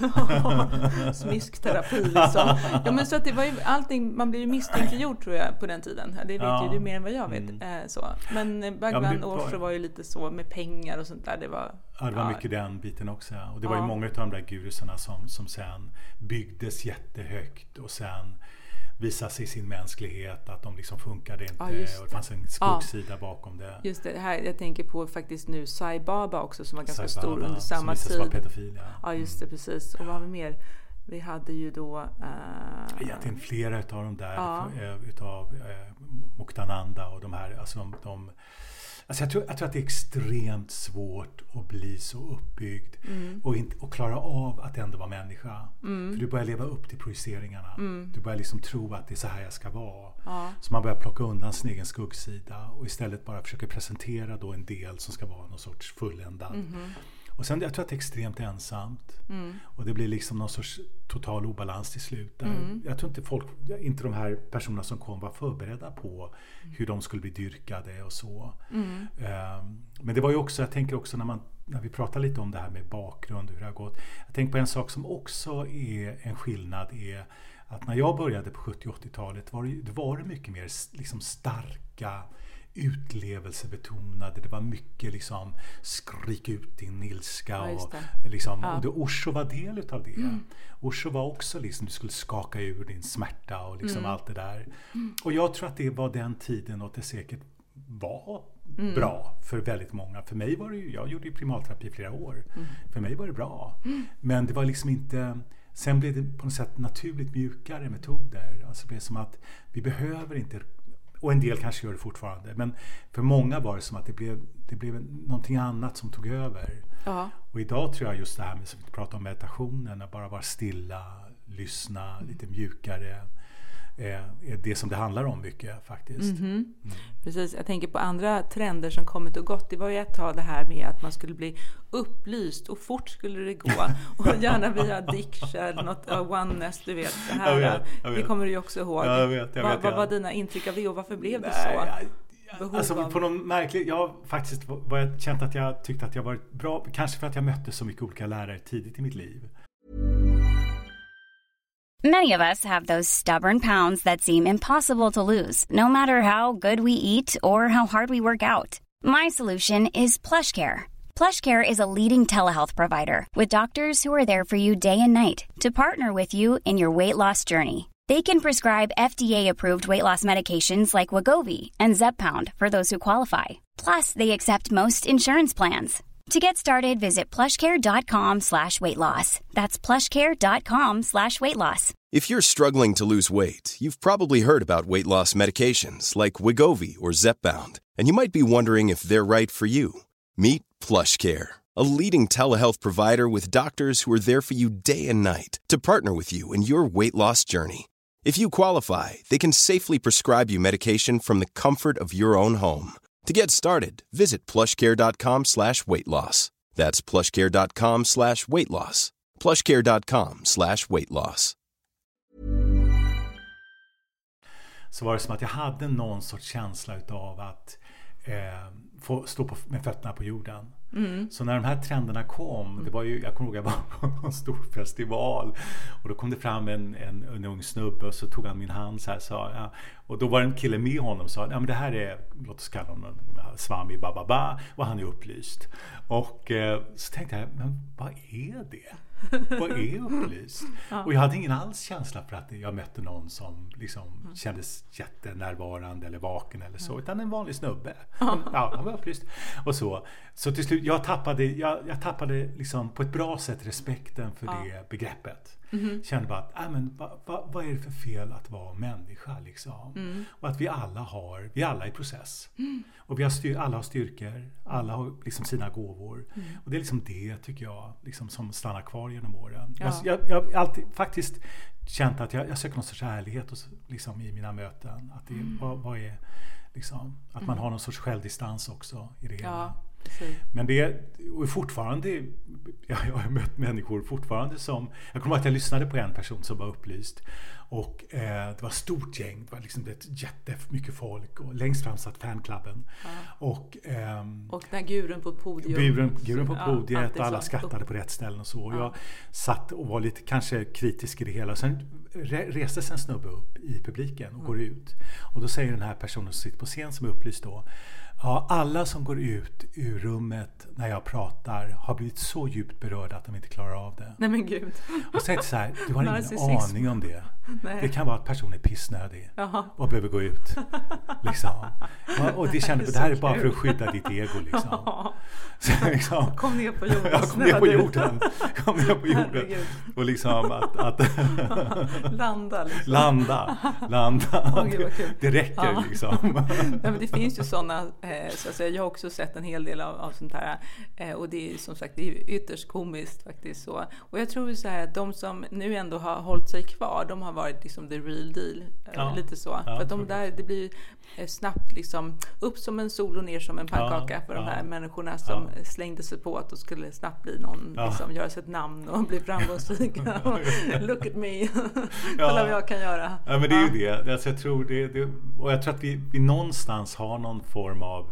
smiskterapi liksom. Ja, men så att det var ju allting, man blev ju misstänkliggjord tror jag på den tiden, det vet ja. ju du mer än vad jag vet. Mm. eh, så. Men Bhagwan ja, Osho var ju lite så med pengar och sånt där, det var ja, det var ja. mycket den biten också, och det var ja. ju många av de där gurusarna som, som sen byggdes jättehögt och sen visa sig sin mänsklighet, att de liksom funkade inte, ja, det. och det fanns en skugsida ja. bakom det. Just det, här, jag tänker på faktiskt nu Sai Baba också, som var ganska Sai stor Baba, under samma som tid. Var pedofil, ja. ja, just det, precis. Och vad har vi mer? Vi hade ju då... Uh... Egentligen flera utav de där, ja. utav uh, Muktananda och de här, alltså de... de Alltså jag, tror, jag tror att det är extremt svårt att bli så uppbyggd mm. och, inte, och klara av att ändå vara människa. Mm. För du börjar leva upp till projiceringarna. Mm. Du börjar liksom tro att det är så här jag ska vara. Ja. Så man börjar plocka undan sin egen skuggsida och istället bara försöka presentera då en del som ska vara någon sorts fulländad. Mm. Och sen jag tror att det är extremt ensamt. Mm. Och det blir liksom någon sorts total obalans till slut. Mm. Jag tror inte folk, inte de här personerna som kom var förberedda på hur de skulle bli dyrkade och så. Mm. Um, men det var ju också, jag tänker också när, man, när vi pratar lite om det här med bakgrund och hur det har gått. Jag tänker på en sak som också är en skillnad är att när jag började på sjuttio- och åttiotalet var det, det var det mycket mer liksom starka utlevelsebetonade. Det var mycket liksom skrik ut din ilska. Ja, och, det. liksom, Ja. och det, Osho var del utav det. Mm. Osho var också liksom, du skulle skaka ur din smärta och liksom Mm. allt det där. Mm. Och jag tror att det var den tiden och det säkert var Mm. bra för väldigt många. För mig var det ju, jag gjorde ju primalterapi i flera år. Mm. För mig var det bra. Mm. Men det var liksom inte, sen blev det på något sätt naturligt mjukare metoder. Alltså det blev som att vi behöver inte, och en del kanske gör det fortfarande, men för många var det som att det blev, det blev någonting annat som tog över. Ja. Och idag tror jag just det här med, som vi pratar om meditationen, att bara vara stilla, lyssna, mm. lite mjukare, är det som det handlar om mycket faktiskt. Mm-hmm. Mm. Precis, jag tänker på andra trender som kommit och gått. Det var ju ett tag det här med att man skulle bli upplyst och fort skulle det gå. Och gärna via Diksha eller något, uh, oneness, du vet. Det här, jag vet, jag vet. Det kommer du ju också ihåg. Ja, jag vet, jag Va, vet, vad ja. var dina intryck av det och varför blev det Nej, så? jag, Behov alltså av... på någon märklig, jag faktiskt var jag känt att jag tyckte att jag varit bra, kanske för att jag mötte så mycket olika lärare tidigt i mitt liv. Many of us have those stubborn pounds that seem impossible to lose, no matter how good we eat or how hard we work out. My solution is PlushCare. PlushCare is a leading telehealth provider with doctors who are there for you day and night to partner with you in your weight loss journey. They can prescribe F D A-approved weight loss medications like Wegovy and Zepbound for those who qualify. Plus, they accept most insurance plans. To get started, visit plushcare.com slash weight loss. That's plushcare.com slash weight loss. If you're struggling to lose weight, you've probably heard about weight loss medications like Wegovy or Zepbound, and you might be wondering if they're right for you. Meet PlushCare, a leading telehealth provider with doctors who are there for you day and night to partner with you in your weight loss journey. If you qualify, they can safely prescribe you medication from the comfort of your own home. To get started, visit plushcare.com slash weight loss. That's plushcare.com slash weight loss. plushcare.com slash weight loss. Så var det som att jag hade någon sorts känsla utav att eh, få stå på, med fötterna på jorden. Mm. Så när de här trenderna kom, mm. det var ju, jag kommer ihåg jag var på en stor festival och då kom det fram en, en, en ung snubbe och så tog han min hand så här, sa, ja, och då var en kille med honom och sa, ja men det här är, låt oss kalla honom Swami Bababa, och han är upplyst. Och eh, så tänkte jag, men vad är det? Vad är upplyst? Ja. Och jag hade ingen alls känsla för att jag mötte någon som liksom mm. kändes jättenärvarande eller vaken eller så, mm. utan en vanlig snubbe. Ja, ja han var upplyst. Och så, så till slut, jag tappade, jag, jag tappade liksom på ett bra sätt respekten för ja. det begreppet. Mm-hmm. Kände bara att, äh, men, va, va, vad är det för fel att vara människa liksom? Mm. Och att vi alla har, vi alla är i process. Mm. Och vi har styr, alla har styrkor, alla har liksom sina gåvor. Mm. Och det är liksom det, tycker jag, liksom, som stannar kvar genom åren. Ja. Jag, jag, jag har alltid faktiskt känt att jag, jag söker någon sorts ärlighet och, liksom, i mina möten. Att det, mm. vad, vad är, liksom, att man mm. har någon sorts självdistans också i det hela. Ja. Men det är och fortfarande, jag, jag har mött människor fortfarande som, jag kommer ihåg att jag lyssnade på en person som var upplyst och eh, det var stort gäng, det var liksom ett jättemycket folk och längst fram satt fanklubben. Ja. Och, ehm, och den guren på podium. Guren, guren på podiet ja, och alla skrattade på rätt ställen och så. Och ja. Jag satt och var lite kanske kritisk i det hela. Sen reste sig en snubbe upp i publiken och mm. går ut. Och då säger den här personen som sitter på scen som är upplyst då, ja, alla som går ut ur rummet när jag pratar har blivit så djupt berörda att de inte klarar av det. Nej men gud. Och så är det så här, du har ingen aning om det. Nej. Det kan vara att personen är pissnödig. Jaha. Och behöver gå ut. Liksom. Och det känner, det, det här är bara för att skydda ditt ego. Liksom. Så, liksom, kom ner på jorden. Ja, kom ner på jorden. Kom ner på jorden. Och liksom att... att landa. Liksom. Landa. Landa. Oh, Gud, det, det räcker ja. liksom. Nej, men det finns ju sådana, eh, så att säga, jag har också sett en hel del av, av sånt här. Eh, och det är som sagt det är ytterst komiskt faktiskt. Så. Och jag tror så här att de som nu ändå har hållit sig kvar, de har varit liksom the real deal. Eh, ja. Lite så. Ja, för att de där, det blir eh, snabbt liksom upp som en sol och ner som en pannkaka ja, för ja. de här människorna som ja. slängde sig på att det skulle snabbt bli någon, ja. liksom, göra sig ett namn och bli framgångsrika. Look at me. Kolla ja. vad jag kan göra. Ja, men det är ju det. Alltså, jag tror det, det och jag tror att vi, vi någonstans har någon form av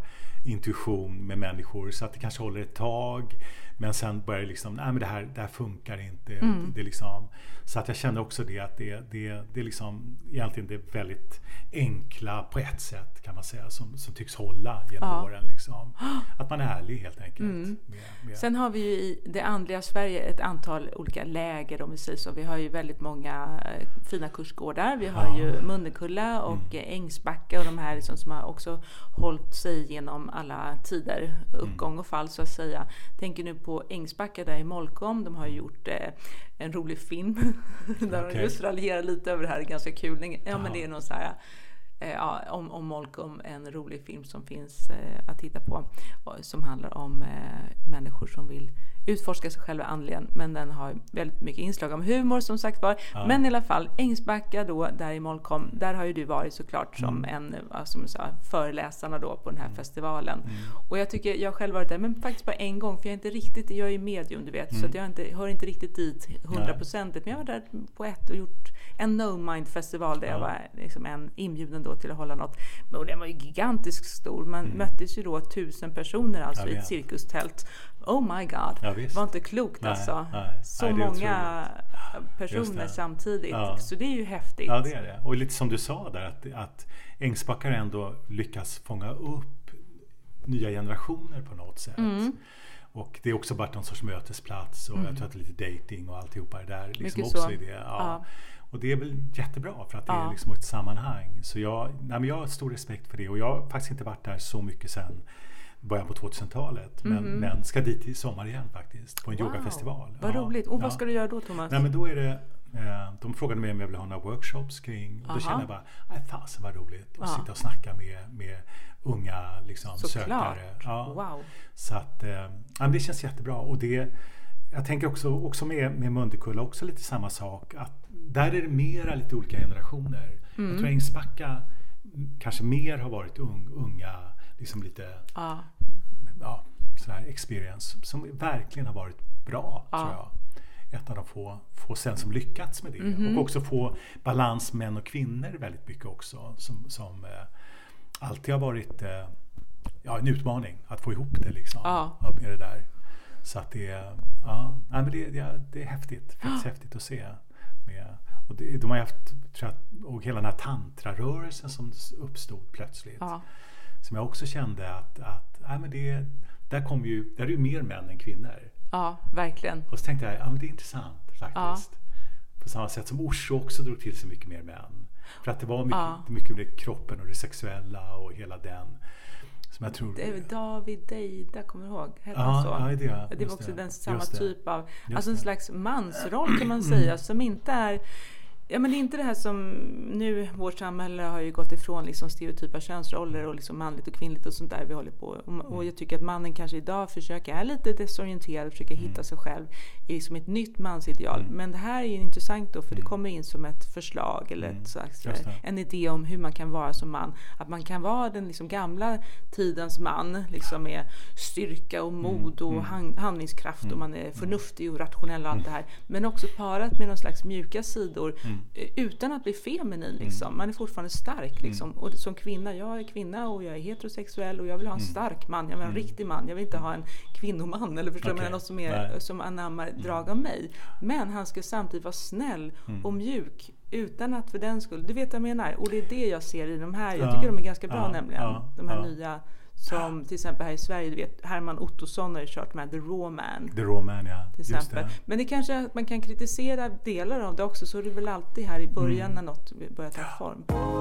intuition med människor, så att det kanske håller ett tag, men sen börjar det liksom, nej men det här, det här funkar inte. Mm. Det är liksom, så att jag känner också det att det, det, det är liksom egentligen det är väldigt enkla på ett sätt kan man säga, som, som tycks hålla genom ja. åren liksom. Att man är ärlig helt enkelt. Mm. Med, med... Sen har vi ju i det andliga Sverige ett antal olika läger, om vi säger så. Vi har ju väldigt många fina kursgårdar. Vi har ja. ju Mundekulla och mm. Ängsbacka och de här liksom som har också hållit sig genom alla tider, uppgång mm. och fall så att säga. Tänker nu på Ängsbacka där i Molkom. De har ju gjort eh, en rolig film där okay. de just raljerar lite över det här. Det är ganska kul. Ja, ja. men det är någon så här eh, ja, om, om Molkom, en rolig film som finns eh, att titta på och, som handlar om eh, människor som vill utforska sig själva andligen, men den har väldigt mycket inslag om humor som sagt var. Ja. Men i alla fall, Ängsbacka då, där i Molkom, där har ju du varit såklart som mm. en, som sa, föreläsarna då på den här mm. festivalen. Mm. Och jag tycker, jag har själv varit där, men faktiskt bara en gång, för jag är inte riktigt, jag är ju medium du vet, mm. så att jag inte, hör inte riktigt dit hundraprocentigt, men jag var där på ett och gjort en No Mind festival där ja. jag var liksom en inbjuden då till att hålla något, och den var ju gigantiskt stor, man mm. möttes ju då tusen personer alltså i ett cirkustält. Oh my god, ja, var inte klokt nej, alltså. Nej, så nej, många personer samtidigt. Ja. Så det är ju häftigt. Ja, det är det. Och lite som du sa där, att, att Ängsbackar ändå lyckas fånga upp nya generationer på något sätt. Mm. Och det är också bara någon sorts mötesplats och mm. jag tror att det är lite dating och alltihopa det där. Liksom också så. I det. Ja. Ja. Och det är väl jättebra för att det ja. är liksom ett sammanhang. Så jag, nej, men jag har stor respekt för det, och jag har faktiskt inte varit där så mycket sen början på tvåtusentalet, men, mm-hmm. men ska dit i sommar igen faktiskt på en wow. yogafestival. Vad ja, roligt. Och ja. vad ska du göra då, Thomas? Nej, men då är det, eh, de frågade mig om jag ville ha några workshops kring, och då känner jag bara, nej fasen vad roligt att ja. sitta och snacka med, med unga liksom, sökare. Ja. Wow. Så att, eh, det känns jättebra, och det, jag tänker också, också med, med Mundekulla också lite samma sak, att där är det mera lite olika generationer. Mm. Jag tror Ängsbacka kanske mer har varit un, unga liksom lite ah. ja, sådär experience som verkligen har varit bra ah. tror jag. Ett av de få, få sen som lyckats med det. Mm-hmm. Och också få balans män och kvinnor väldigt mycket också. Som, som eh, alltid har varit eh, ja, en utmaning att få ihop det liksom. Ah. Med det där. Så att det är, ja, nej, men det, det, det är häftigt. Faktiskt ah. häftigt att se. Med, och det, de har haft, tror jag, och hela den här tantrarörelsen som uppstod plötsligt. Ah. Som jag också kände att, att nej, men det, där, kom ju, där är ju mer män än kvinnor. Ja, verkligen. Och så tänkte jag, ja men det är intressant faktiskt. Ja. På samma sätt som Osho också drog till sig mycket mer män. För att det var mycket, ja. mycket med kroppen och det sexuella och hela den. Som jag tror... Det är David Deida, kommer du ihåg? Hette ja, så? Ja, det, det var också det. den samma Just typ av, Just alltså en det. slags mansroll kan man säga, mm. som inte är... Ja, men det är inte det här som nu, vårt samhälle har ju gått ifrån liksom stereotypa könsroller och liksom manligt och kvinnligt och sånt där vi håller på. Och, och jag tycker att mannen kanske idag försöker, är lite desorienterad och försöker mm. hitta sig själv i liksom ett nytt mansideal. Mm. Men det här är ju intressant då, för det kommer in som ett förslag eller ett slags, en idé om hur man kan vara som man. Att man kan vara den liksom gamla tidens man liksom med styrka och mod och hand, handlingskraft mm. och man är förnuftig och rationell och allt det här. Men också parat med någon slags mjuka sidor mm. utan att bli feminin liksom. Man är fortfarande stark liksom. Och som kvinna, jag är kvinna och jag är heterosexuell och jag vill ha en stark man, jag vill ha en riktig man, jag vill inte ha en kvinnoman eller förstår okay. man något som, är, som anammar drag av mig. Men han ska samtidigt vara snäll och mjuk utan att för den skull, du vet vad jag menar, och det är det jag ser i de här, jag tycker de är ganska bra ja, nämligen, ja, de här ja. nya som till exempel här i Sverige, du vet, Herman Ottosson har ju kört med The Raw Man. The Raw Man, ja. Till exempel. Det. Men det kanske att man kan kritisera delar av det också, så är det väl alltid här i början mm. när något börjar ta form.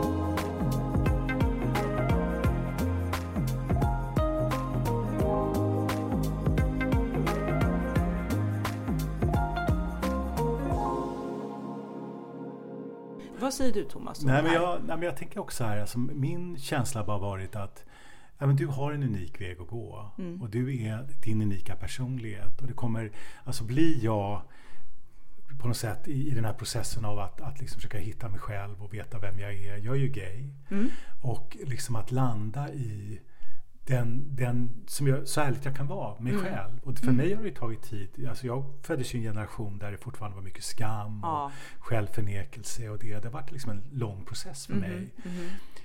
Vad säger du, Thomas? Nej men, jag, nej men jag tänker också här, alltså, min känsla har bara varit att ja, men du har en unik väg att gå mm. och du är din unika personlighet, och det kommer, alltså bli jag på något sätt i, i den här processen av att, att liksom försöka hitta mig själv och veta vem jag är. Jag är ju gay mm. och liksom att landa i den, den som jag, så ärligt jag kan vara, mig mm. själv. Och för mm. mig har det tagit tid. Alltså jag föddes i en generation där det fortfarande var mycket skam ja. och självförnekelse, och det, det har varit liksom en lång process för mm. mig. Mm.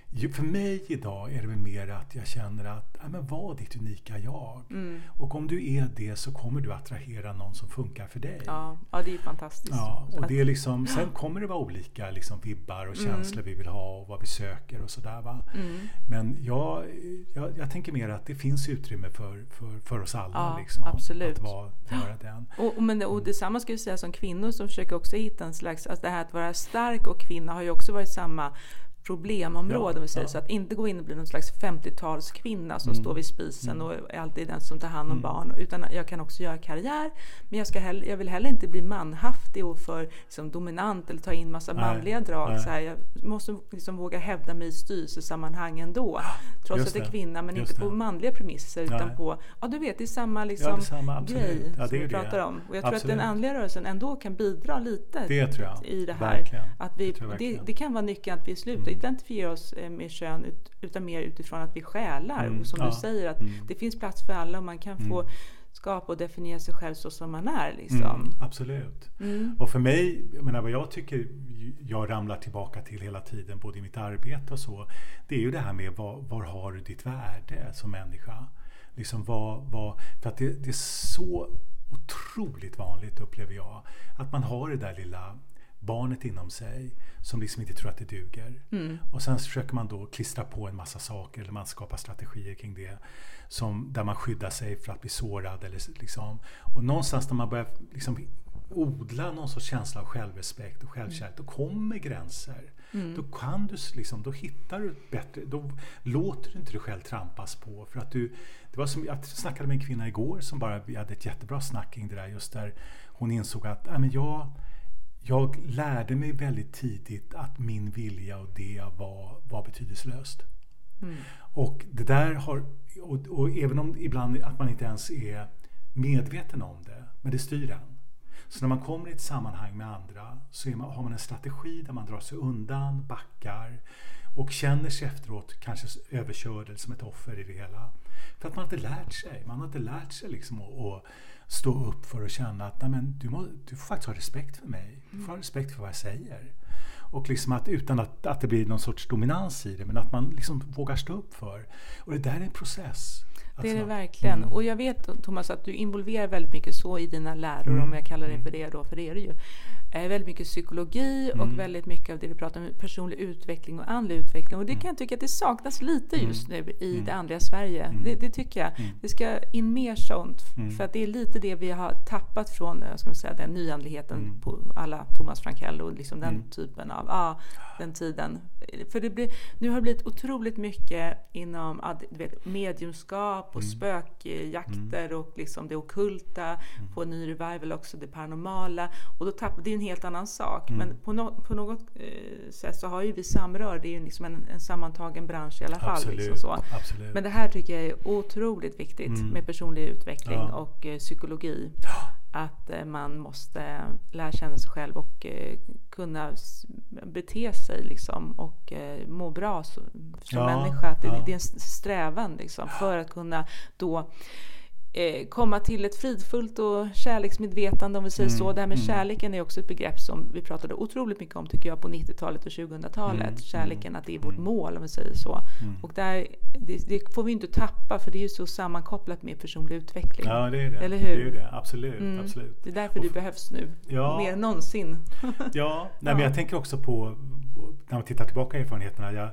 för mig idag är det väl mer att jag känner att ja, men var ditt unika jag. Mm. Och om du är det så kommer du attrahera någon som funkar för dig. Ja, ja det är fantastiskt. Ja, och det är liksom, sen kommer det vara olika liksom, vibbar och känslor mm. vi vill ha och vad vi söker och sådär va. Mm. Men jag, jag, jag tänker mer att det finns utrymme för, för, för oss alla. Ja, liksom, absolut. Att vara, vara den. Och, och, men, och detsamma ska jag säga som kvinnor som försöker också hitta en slags, alltså det här att vara stark och kvinna har ju också varit samma problemområde, ja, säger, ja. Så att inte gå in och bli någon slags femtiotalskvinna som mm. står vid spisen mm. och är alltid den som tar hand om mm. barn, utan jag kan också göra karriär, men jag, ska heller, jag vill heller inte bli manhaftig och för liksom, dominant eller ta in massa nej, manliga drag. Så här, jag måste liksom våga hävda mig i styrelsesammanhang ändå, trots just att jag är kvinna, men inte det. På manliga premisser nej. Utan på, ja du vet, det är samma, liksom, ja, det är samma grej ja, det är som vi pratar det. Om. Och jag absolut. Tror att den andliga rörelsen ändå kan bidra lite det tror jag. I det här. Att vi, det, det kan vara nyckeln att vi slutar mm. identifiera oss med kön ut, utan mer utifrån att vi själar mm. och som ja. Du säger att mm. det finns plats för alla och man kan mm. få skapa och definiera sig själv så som man är liksom. Mm, absolut. Mm. Och för mig, jag menar vad jag tycker jag ramlar tillbaka till hela tiden både i mitt arbete och så, det är ju det här med var, var har du ditt värde som människa? Liksom vad, vad, för att det, det är så otroligt vanligt upplever jag att man har det där lilla barnet inom sig som liksom inte tror att det duger. Mm. Och sen försöker man då klistra på en massa saker eller man skapar strategier kring det som, där man skyddar sig för att bli sårad. Eller liksom. Och någonstans när man börjar liksom odla någon sorts känsla av självrespekt och självkärlek, mm. då kommer gränser. Mm. Då kan du liksom, då hittar du bättre, då låter du inte dig själv trampas på. För att du, det var som, jag snackade med en kvinna igår som bara, vi hade ett jättebra snack kring det där, just där hon insåg att äh, men jag Jag lärde mig väldigt tidigt att min vilja och det var, var betydelselöst. Mm. Och det där har, och, och även om ibland att man inte ens är medveten om det, men det styr en. Så när man kommer i ett sammanhang med andra så är man, har man en strategi där man drar sig undan, backar och känner sig efteråt kanske överkörd eller som ett offer i det hela. För att man inte lärt sig. Man har inte lärt sig liksom att, att stå upp för att känna att nej men, du, må, du får faktiskt ha respekt för mig. Du får ha respekt för vad jag säger. Och liksom att, utan att, att det blir någon sorts dominans i det, men att man liksom vågar stå upp för. Och det där är en process. Det är det verkligen. Mm. Och jag vet, Thomas, att du involverar väldigt mycket så i dina läror, mm. om jag kallar det för det då, för det är det ju. Är väldigt mycket psykologi mm. och väldigt mycket av det du pratar om personlig utveckling och andlig utveckling. Och det kan jag tycka att det saknas lite just nu i mm. det andliga Sverige. Mm. Det, det tycker jag. Mm. Det ska in mer sånt. Mm. För att det är lite det vi har tappat från, ska man säga, den nyandligheten mm. på alla Thomas Frankell och liksom den mm. typen av, ja, den tiden. För det blir, nu har det blivit otroligt mycket inom du vet, mediumskap och mm. spökjakter mm. och liksom det ockulta, mm. på en ny revival också, det paranormala. Och då tappar det är en helt annan sak. Mm. Men på, no, på något eh, sätt så har ju vi samrör, det är ju liksom en, en sammantagen bransch i alla fall. Absolut, liksom så. Absolut. Men det här tycker jag är otroligt viktigt mm. med personlig utveckling ja. Och eh, psykologi. Att eh, man måste lära känna sig själv och eh, kunna bete sig liksom, och eh, må bra så, som ja, människa. Att det, ja. Det är en strävan liksom, för att kunna då eh, komma till ett fridfullt och kärleksmedvetande, om vi säger mm, så. Det här med mm. kärleken är också ett begrepp som vi pratade otroligt mycket om, tycker jag, på nittiotalet och tjugohundratalet. Mm, kärleken, att det är vårt mm. mål, om vi säger så. Mm. Och där, det, det får vi inte tappa, för det är ju så sammankopplat med personlig utveckling. Ja, det är det. Eller hur? Det är det, absolut. Mm. absolut. Det är därför och, du behövs nu, ja, mer än någonsin. ja, nej, men jag tänker också på, när man tittar tillbaka i erfarenheterna, jag,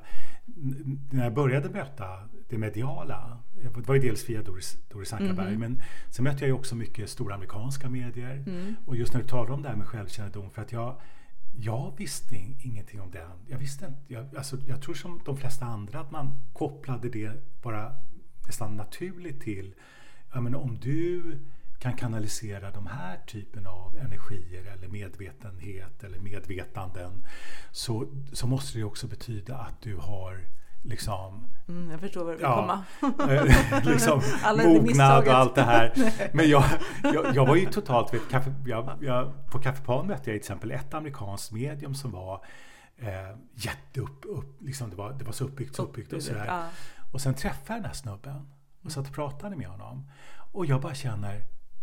när jag började möta det mediala, det var ju dels via Doris, Doris Ankarberg, mm. men sen mötte jag ju också mycket stora amerikanska medier. Mm. Och just när du talar om det här med självkännedom, för att jag, jag visste ingenting om den. Jag visste inte, jag, alltså, jag tror som de flesta andra att man kopplade det bara nästan naturligt till, ja, men om du kan kanalisera de här typen av energier eller medvetenhet eller medvetanden, så, så måste det också betyda att du har liksom, mm, jag förstår vad du vill ja, komma. liksom mognad och allt det här. Men jag, jag, jag var ju totalt vet, kaffe, jag, jag, på Kaffepan mötte jag till exempel ett amerikanskt medium som var eh, jätteupp, upp, liksom det var, det var så uppbyggt, så uppbyggt och sådär. Ja. Och sen träffade jag den här snubben och satt och pratade med honom. Och jag bara känner,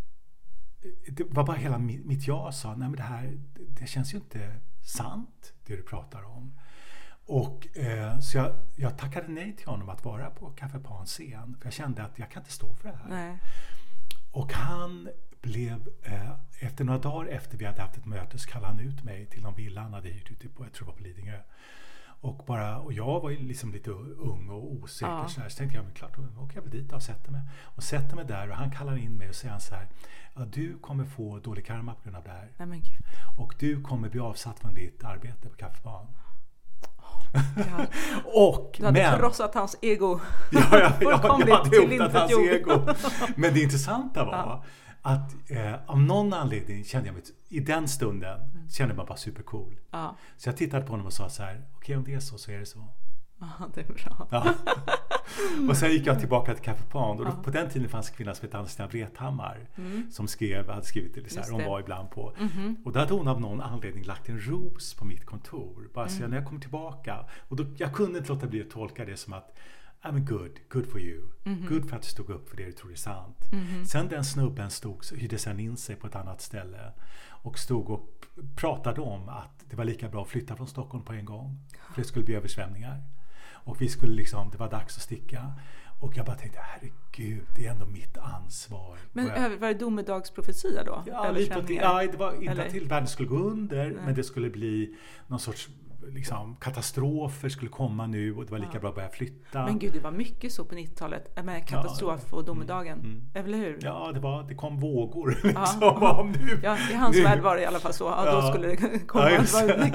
det var bara hela mitt jag sa, nej men det här, det känns ju inte sant det du pratar om. Och eh, så jag, jag tackade nej till honom att vara på Café Pan scen. För jag kände att jag kan inte stå för det här. Nej. Och han blev, eh, efter några dagar efter vi hade haft ett möte, så kallade han ut mig till någon villa han hade hyrt ute på, jag tror det var på Lidingö. Och, bara, och jag var ju liksom lite ung och osäker. Ja. Så, här, så tänkte jag, men klart, då åker jag väl dit och sätter mig. Och sätter mig där och han kallar in mig och säger så här: ja, du kommer få dålig karma på grund av det här. Nej, men Gud. Och du kommer bli avsatt från ditt arbete på Café Pan. Ja. Och, du hade men, krossat hans ego. Ja, ja, ja, jag hade till hotat hans ego. Men det intressanta var ja. att eh, av någon anledning kände jag mig, i den stunden mm. kände jag mig bara supercool. Ja. Så jag tittade på honom och sa så här: okej, okay, om det är så så är det så. Ja, det är bra. Ja. Och sen gick jag tillbaka till Café Pan och då, ja. på den tiden fanns en kvinna som hette Anna-Stina Wrethammar mm. som skrev, hade skrivit det så här, hon var ibland på. Mm-hmm. Och då hade hon av någon anledning lagt en ros på mitt kontor. Bara så mm. när jag kom tillbaka, och då, jag kunde inte låta bli att tolka det som att I'm good, good for you. Mm-hmm. Good för att du stod upp för det du tror är sant. Mm-hmm. Sen den snubben stod, så hyrde sen in sig på ett annat ställe och stod och pratade om att det var lika bra att flytta från Stockholm på en gång. För det skulle bli översvämningar. Och vi skulle liksom, det var dags att sticka. Och jag bara tänkte, herregud, det är ändå mitt ansvar. Men jag, var det domedagsprofetia då? Ja, lite till, ja, det var inte Eller? till världen skulle gå under, Nej. men det skulle bli någon sorts liksom, katastrofer skulle komma nu och det var lika ja. bra att börja flytta. Men gud, det var mycket så på nittiotalet med katastrof ja, och domedagen, mm, mm. eller hur? Ja, det, var, det kom vågor. Liksom, ja. om nu, ja, i hans nu. värld var det i alla fall så. Ja, ja. då skulle det komma. Ja,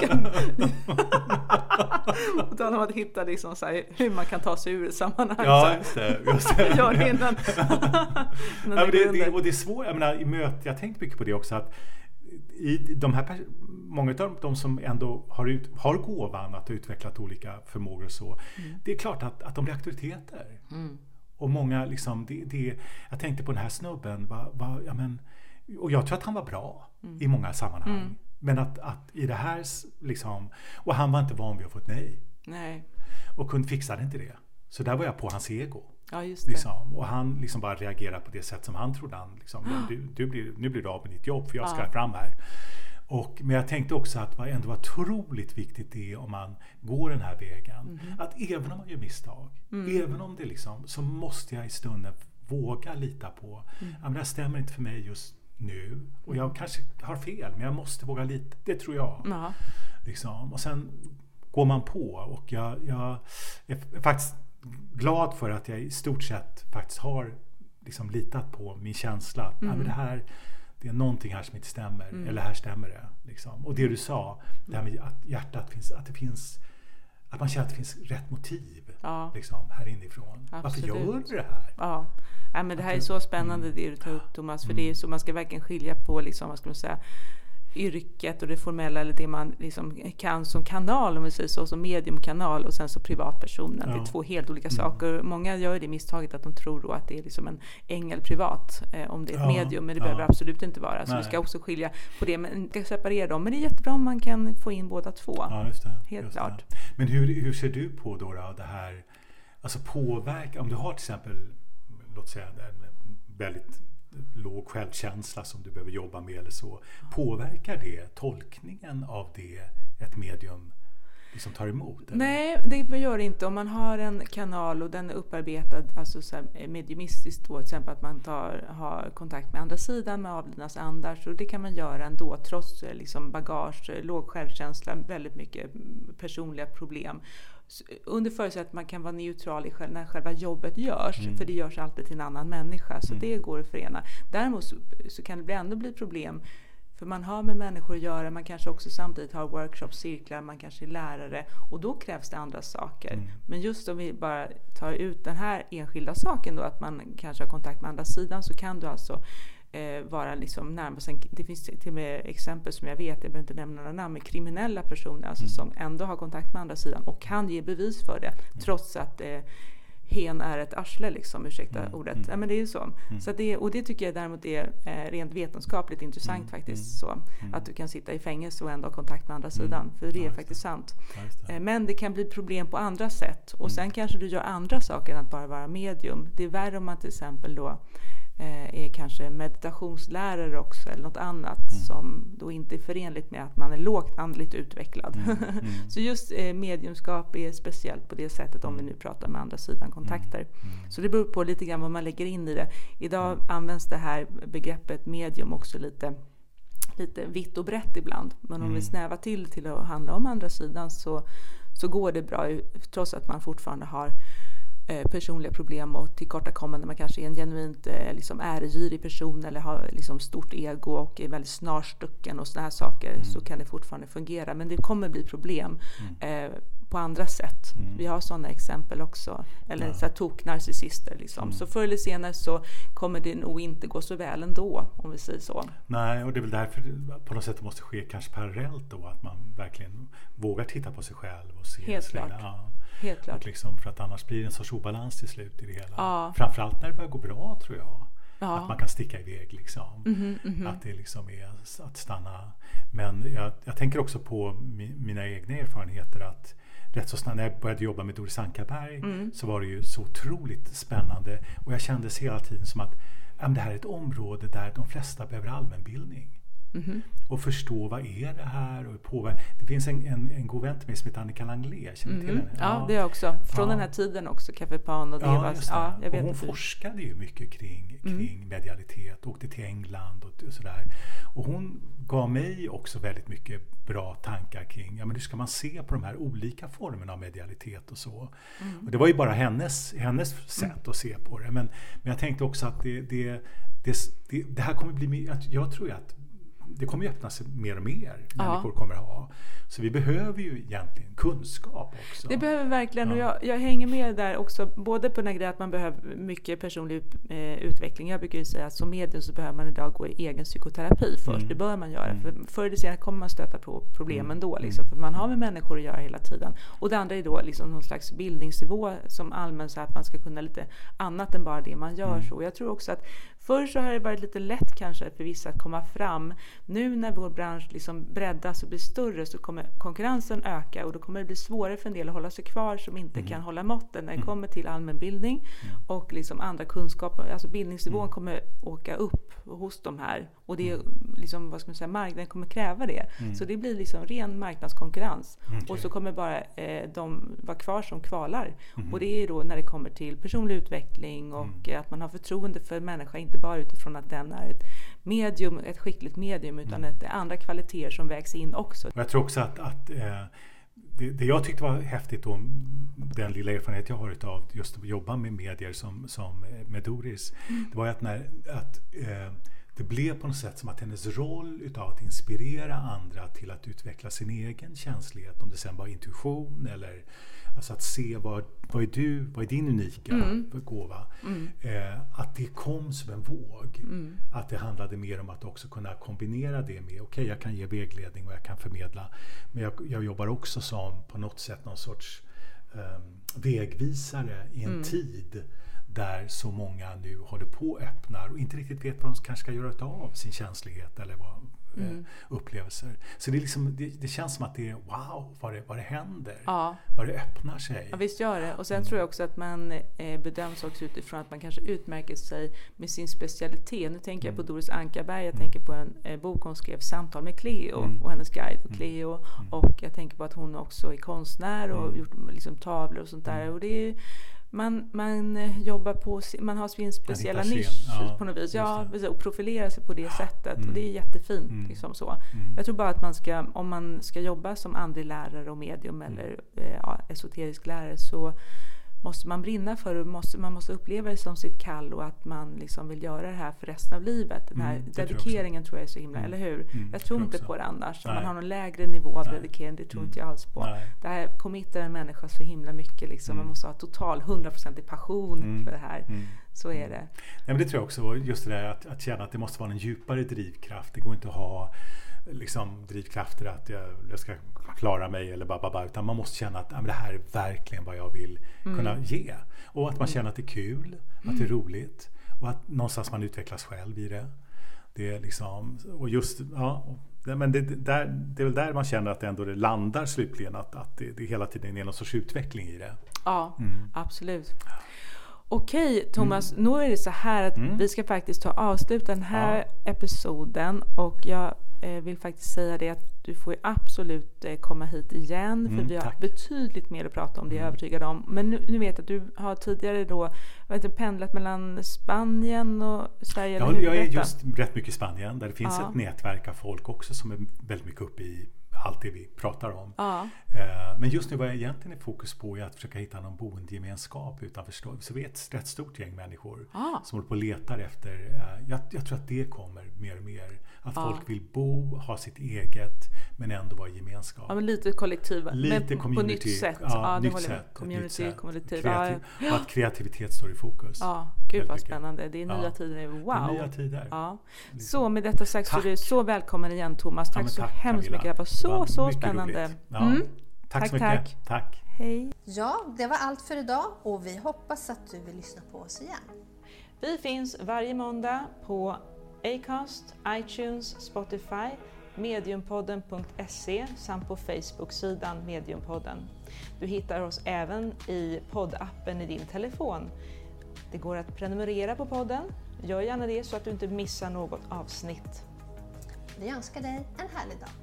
och då har man hittat liksom så här, hur man kan ta sig ur sammanhang. Ja, just det. Just det. Gör det innan. innan ja, det, det, och det är svårt, jag menar, i möte, jag tänkte mycket på det också, att i de här, många av de som ändå har, ut, har gåvan att ha utvecklat olika förmågor och så, mm. det är klart att, att de blir auktoriteter. Mm. Och många liksom, det, det, jag tänkte på den här snubben, va, va, ja, men, och jag tror att han var bra mm. i många sammanhang. Mm. Men att, att i det här liksom, och han var inte van vid att få ett nej. Nej. Och kunde fixa inte det. Så där var jag på hans ego. Ja, just det. Liksom. Och han liksom bara reagerade på det sätt som han trodde han liksom, ja, du, du blir, nu blir du av med ditt jobb för jag ska ja. fram här. Och, men jag tänkte också att det ändå var otroligt viktigt det om man går den här vägen. Mm. Att även om man gör misstag, mm. även om det liksom, så måste jag i stunden våga lita på, mm. ja, men det stämmer inte för mig just nu. Och jag kanske har fel, men jag måste våga lita, det tror jag. Ja. Liksom. Och sen går man på och jag, jag är faktiskt glad för att jag i stort sett faktiskt har liksom litat på min känsla att mm. ja, men det här, det är någonting här som inte stämmer, mm. eller här stämmer det liksom. Och det du sa, det här med att hjärtat finns, att det finns, att man känner att det finns rätt motiv ja. liksom, här inifrån. Absolut. Varför gör du det här? Ja. Ja, men det här är så spännande mm. det du tar upp, Thomas, för mm. det är så man ska verkligen skilja på liksom, vad ska man säga, yrket och det formella, eller det man liksom kan som kanal, om vi säger så, som mediumkanal, och sen så privatpersonen. Ja. Det är två helt olika mm. saker. Många gör det misstaget att de tror då att det är liksom en ängel privat eh, om det är ett ja. medium, men det ja. behöver absolut inte vara. Så Nej. vi ska också skilja på det, men inte separera dem. Men det är jättebra om man kan få in båda två. Ja, just det. Helt just klart. Det. Men hur, hur ser du på då, då det här, alltså påverka, om du har till exempel, låt säga väldigt låg självkänsla som du behöver jobba med eller så, påverkar det tolkningen av det ett medium liksom tar emot? Eller? Nej, det gör det inte. Om man har en kanal och den är upparbetad, alltså så här mediumistiskt då, till exempel att man tar, har kontakt med andra sidan, med avlidnas andar, så det kan man göra ändå trots liksom bagage, låg självkänsla, väldigt mycket personliga problem. Under förutsättning att man kan vara neutral i själv, när själva jobbet görs, mm. för det görs alltid till en annan människa, så mm. det går att förena. Däremot så, så kan det bli ändå bli problem, för man har med människor att göra, man kanske också samtidigt har workshops, cirklar, man kanske är lärare, och då krävs det andra saker. Mm. Men just om vi bara tar ut den här enskilda saken då, att man kanske har kontakt med andra sidan, så kan du alltså Eh, vara liksom närmast. Det finns till och med exempel som jag vet, jag behöver inte nämna några namn, med kriminella personer alltså, mm. som ändå har kontakt med andra sidan och kan ge bevis för det, mm. trots att eh, hen är ett arsle liksom, ursäkta mm. ordet. Mm. Ja, men det är ju så. Mm. Så det, och det tycker jag däremot är eh, rent vetenskapligt intressant mm. faktiskt, så mm. att du kan sitta i fängelse och ändå ha kontakt med andra sidan, mm. för det är ja, faktiskt det. sant. Ja, eh, men det kan bli problem på andra sätt, och mm. sen kanske du gör andra saker än att bara vara medium. Det är värre om man till exempel då eh, är kanske meditationslärare också eller något annat mm. som då inte är förenligt med att man är lågt andligt utvecklad. Mm. Mm. Så just eh, mediumskap är speciellt på det sättet om vi nu pratar med andra sidan kontakter. Mm. Så det beror på lite grann vad man lägger in i det. Idag mm. används det här begreppet medium också lite lite vitt och brett ibland. Men om mm. vi snävar till till att handla om andra sidan så, så går det bra trots att man fortfarande har eh, personliga problem och tillkortakommande. Man kanske är en genuint eh, liksom äregirig person eller har liksom stort ego och är väldigt snarstucken och sådana här saker mm. så kan det fortfarande fungera. Men det kommer bli problem mm. eh, på andra sätt. Mm. Vi har sådana exempel också. Eller ja. så här toknarcissister liksom. Mm. Så förr eller senare så kommer det nog inte gå så väl ändå, om vi säger så. Nej, och det är väl därför det på något sätt måste ske kanske parallellt då, att man verkligen vågar titta på sig själv och se. Helt klart. Ja. Helt klart. Liksom, för att annars blir det en sorts obalans till slut i det hela. Ja. Framförallt när det börjar gå bra, tror jag. Ja. Att man kan sticka iväg liksom. Mm-hmm, mm-hmm. Att det liksom är att stanna. Men jag, jag tänker också på mi, mina egna erfarenheter att rätt så snabbt när jag började jobba med Doris Ankarberg mm. så var det ju så otroligt spännande. Och jag kände hela tiden som att ja, det här är ett område där de flesta behöver allmänbildning. Mm-hmm. Och förstå vad är det här och påverka. Det finns en, en, en god vän till mig som heter Annika Langley. Känner mm-hmm. till henne? Ja, ja, det är också. Från ja. den här tiden också, Café Pan och det. Ja, var, just det. Ja, jag vet och hon inte. forskade ju mycket kring, kring mm. medialitet. Åkte till England och, och sådär. Och hon gav mig också väldigt mycket bra tankar kring ja, men hur ska man se på de här olika formerna av medialitet och så. Mm. Och det var ju bara hennes, hennes sätt mm. att se på det. Men, men jag tänkte också att det, det, det, det, det här kommer bli... Jag, jag tror ju att det kommer ju öppna sig mer och mer. Ja. Människor kommer ha. Så vi behöver ju egentligen kunskap också. Det behöver verkligen. Ja. Och jag, jag hänger med där också. Både på den grejen att man behöver mycket personlig eh, utveckling. Jag brukar ju säga att som medium så behöver man idag gå i egen psykoterapi först. Mm. Det bör man göra. Mm. För förr eller senare kommer man stöta på problemen mm. då. Liksom, för man har med människor att göra hela tiden. Och det andra är då liksom någon slags bildningsnivå som allmän så att man ska kunna lite annat än bara det man gör. Mm. Så jag tror också att förr så har det varit lite lätt kanske för vissa att komma fram. Nu när vår bransch liksom breddas och blir större så kommer konkurrensen öka och då kommer det bli svårare för en del att hålla sig kvar som inte mm. kan hålla måtten när det kommer till allmänbildning mm. och liksom andra kunskaper. Alltså bildningsnivån mm. kommer åka upp hos de här och det är liksom, vad ska man säga, marknaden kommer kräva det. Mm. Så det blir liksom ren marknadskonkurrens. Okay. Och så kommer bara eh, de vara kvar som kvalar. Mm. Och det är då när det kommer till personlig utveckling och mm. att man har förtroende för människa, inte bara utifrån att den är ett medium, ett skickligt medium, utan mm. ett, andra kvaliteter som vägs in också. Och jag tror också att, att eh, det, det jag tyckte var häftigt om den lilla erfarenhet jag har av just att jobba med medier som, som med Doris, mm. det var att, när, att eh, det blev på något sätt som att hennes roll utav att inspirera andra till att utveckla sin egen känslighet, om det sen var intuition eller alltså att se vad, vad är du, vad är din unika mm. gåva, mm. eh, att det kom som en våg. Mm. Att det handlade mer om att också kunna kombinera det med, okej okay, jag kan ge vägledning och jag kan förmedla, men jag, jag jobbar också som på något sätt någon sorts eh, vägvisare i en mm. tid där så många nu håller på och öppnar och inte riktigt vet vad de kanske ska göra av sin känslighet eller vad, mm. eh, upplevelser. Så det, är liksom, det, det känns som att det är wow, vad det, vad det händer. Ja. Vad det öppnar sig. Ja, visst gör det. Och sen mm. tror jag också att man eh, bedöms också utifrån att man kanske utmärker sig med sin specialitet. Nu tänker mm. jag på Doris Ankarberg. Jag mm. tänker på en eh, bok hon skrev, Samtal med Cleo mm. och hennes guide och Cleo. Mm. Och jag tänker på att hon också är konstnär och mm. gjort liksom, tavlor och sånt där. Mm. Och det är Man, man jobbar på, man har sin speciella nisch ja, på något vis, ja, och profilerar sig på det sättet mm. och det är jättefint mm. liksom så. Mm. Jag tror bara att man ska, om man ska jobba som andlig lärare och medium mm. eller ja, esoterisk lärare så måste man brinna för det, måste, man måste uppleva det som sitt kall och att man liksom vill göra det här för resten av livet. Den här mm, dedikeringen tror jag, tror jag är så himla, mm. eller hur? Mm, jag tror inte också på det annars. Om man har någon lägre nivå av Nej. dedikering, det tror mm. inte jag alls på. Nej. Det här committar en människa så himla mycket. Liksom. Mm. Man måste ha total hundra procent i passion mm. för det här. Mm. Så är det. Nej, men det tror jag också, just det där att, att känna att det måste vara en djupare drivkraft. Det går inte att ha liksom drivkrafter att jag, jag ska klara mig eller bara, bara utan man måste känna att ja, men det här är verkligen vad jag vill mm. kunna ge. Och att man känner att det är kul, mm. att det är roligt och att någonstans man utvecklas själv i det. Det är liksom, och just, ja, men det, det, där, det är väl där man känner att det ändå det landar slutligen, att, att det, det hela tiden är någon sorts utveckling i det. Ja, mm. absolut. Okej, Thomas, mm. nu är det så här att mm. vi ska faktiskt ta avsluta den här ja. episoden, och jag eh, vill faktiskt säga det att du får ju absolut eh, komma hit igen, för mm, vi har tack. betydligt mer att prata om, det är jag mm. övertygad om. Men nu, nu vet jag att du har tidigare då vet du, pendlat mellan Spanien och Sverige. Ja, eller jag är just rätt mycket i Spanien, där det finns ja. ett nätverk av folk också som är väldigt mycket uppe i allt det vi pratar om. Ja. Men just nu var jag egentligen i fokus på att försöka hitta någon boendegemenskap utanför Stockholm. Så vi är ett rätt stort gäng människor ja. som håller på och letar efter. Jag, jag tror att det kommer mer och mer. Att ja. folk vill bo, ha sitt eget, men ändå vara i gemenskap. Ja, men lite kollektiv. Lite men community. På nytt sätt. Ja, ja, nytt sätt. Community, nytt sätt. kollektiv. Kreativ, ja. Och att kreativitet står i fokus. Ja, gud vad spännande. Det är nya ja. tider. Wow. Det är nya tider. Ja. Så med detta sagt tack. så är du så välkommen igen, Thomas. Tack, ja, så tack, hemskt Camilla. mycket. Det var så, det var så spännande. Ja. Mm. Tack, tack så tack. mycket. Tack. Hej. Ja, det var allt för idag, och vi hoppas att du vill lyssna på oss igen. Vi finns varje måndag på Acast, iTunes, Spotify, mediumpodden punkt se samt på Facebook-sidan Mediumpodden. Du hittar oss även i poddappen i din telefon. Det går att prenumerera på podden. Gör gärna det så att du inte missar något avsnitt. Vi önskar dig en härlig dag.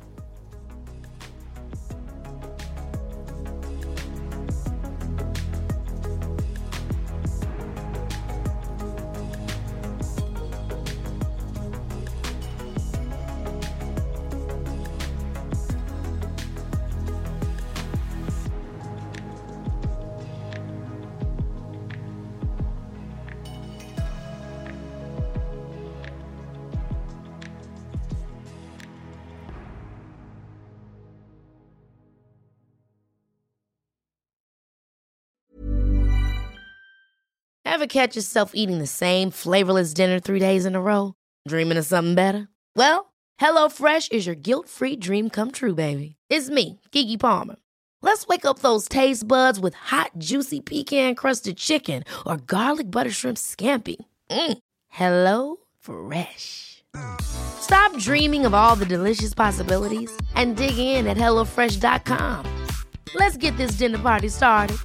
Ever catch yourself eating the same flavorless dinner three days in a row? Dreaming of something better? Well, HelloFresh is your guilt-free dream come true, baby. It's me, Keke Palmer. Let's wake up those taste buds with hot, juicy pecan-crusted chicken or garlic butter shrimp scampi. Mm. Hello Fresh. Stop dreaming of all the delicious possibilities and dig in at hello fresh dot com. Let's get this dinner party started.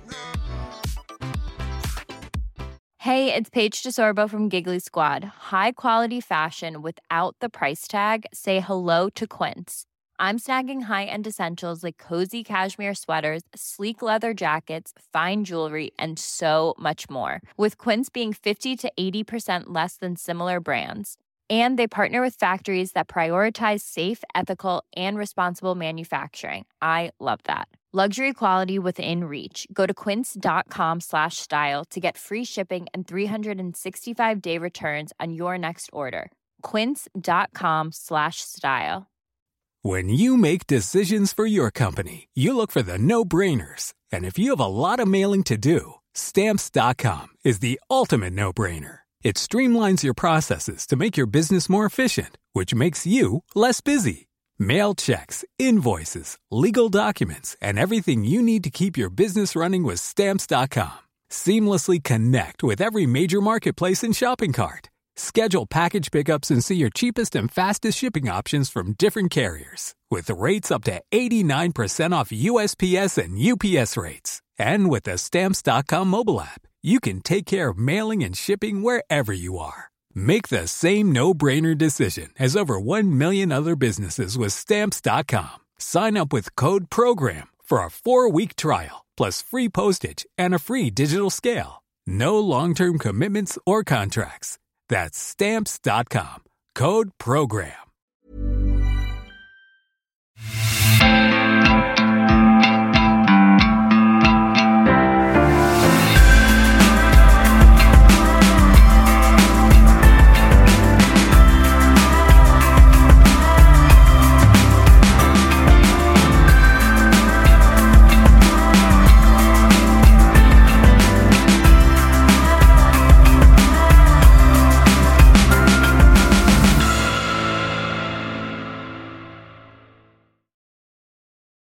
Hey, it's Paige DeSorbo from Giggly Squad. High quality fashion without the price tag. Say hello to Quince. I'm snagging high-end essentials like cozy cashmere sweaters, sleek leather jackets, fine jewelry, and so much more. With Quince being fifty to eighty percent less than similar brands. And they partner with factories that prioritize safe, ethical, and responsible manufacturing. I love that. Luxury quality within reach. Go to quince.com slash style to get free shipping and three sixty-five day returns on your next order. Quince.com slash style. When you make decisions for your company, you look for the no-brainers. And if you have a lot of mailing to do, Stamps dot com is the ultimate no-brainer. It streamlines your processes to make your business more efficient, which makes you less busy. Mail checks, invoices, legal documents, and everything you need to keep your business running with Stamps dot com. Seamlessly connect with every major marketplace and shopping cart. Schedule package pickups and see your cheapest and fastest shipping options from different carriers. With rates up to eighty-nine percent off U S P S and U P S rates. And with the Stamps dot com mobile app, you can take care of mailing and shipping wherever you are. Make the same no-brainer decision as over one million other businesses with Stamps dot com. Sign up with code PROGRAM for a four-week trial, plus free postage and a free digital scale. No long-term commitments or contracts. That's Stamps dot com. Code PROGRAM.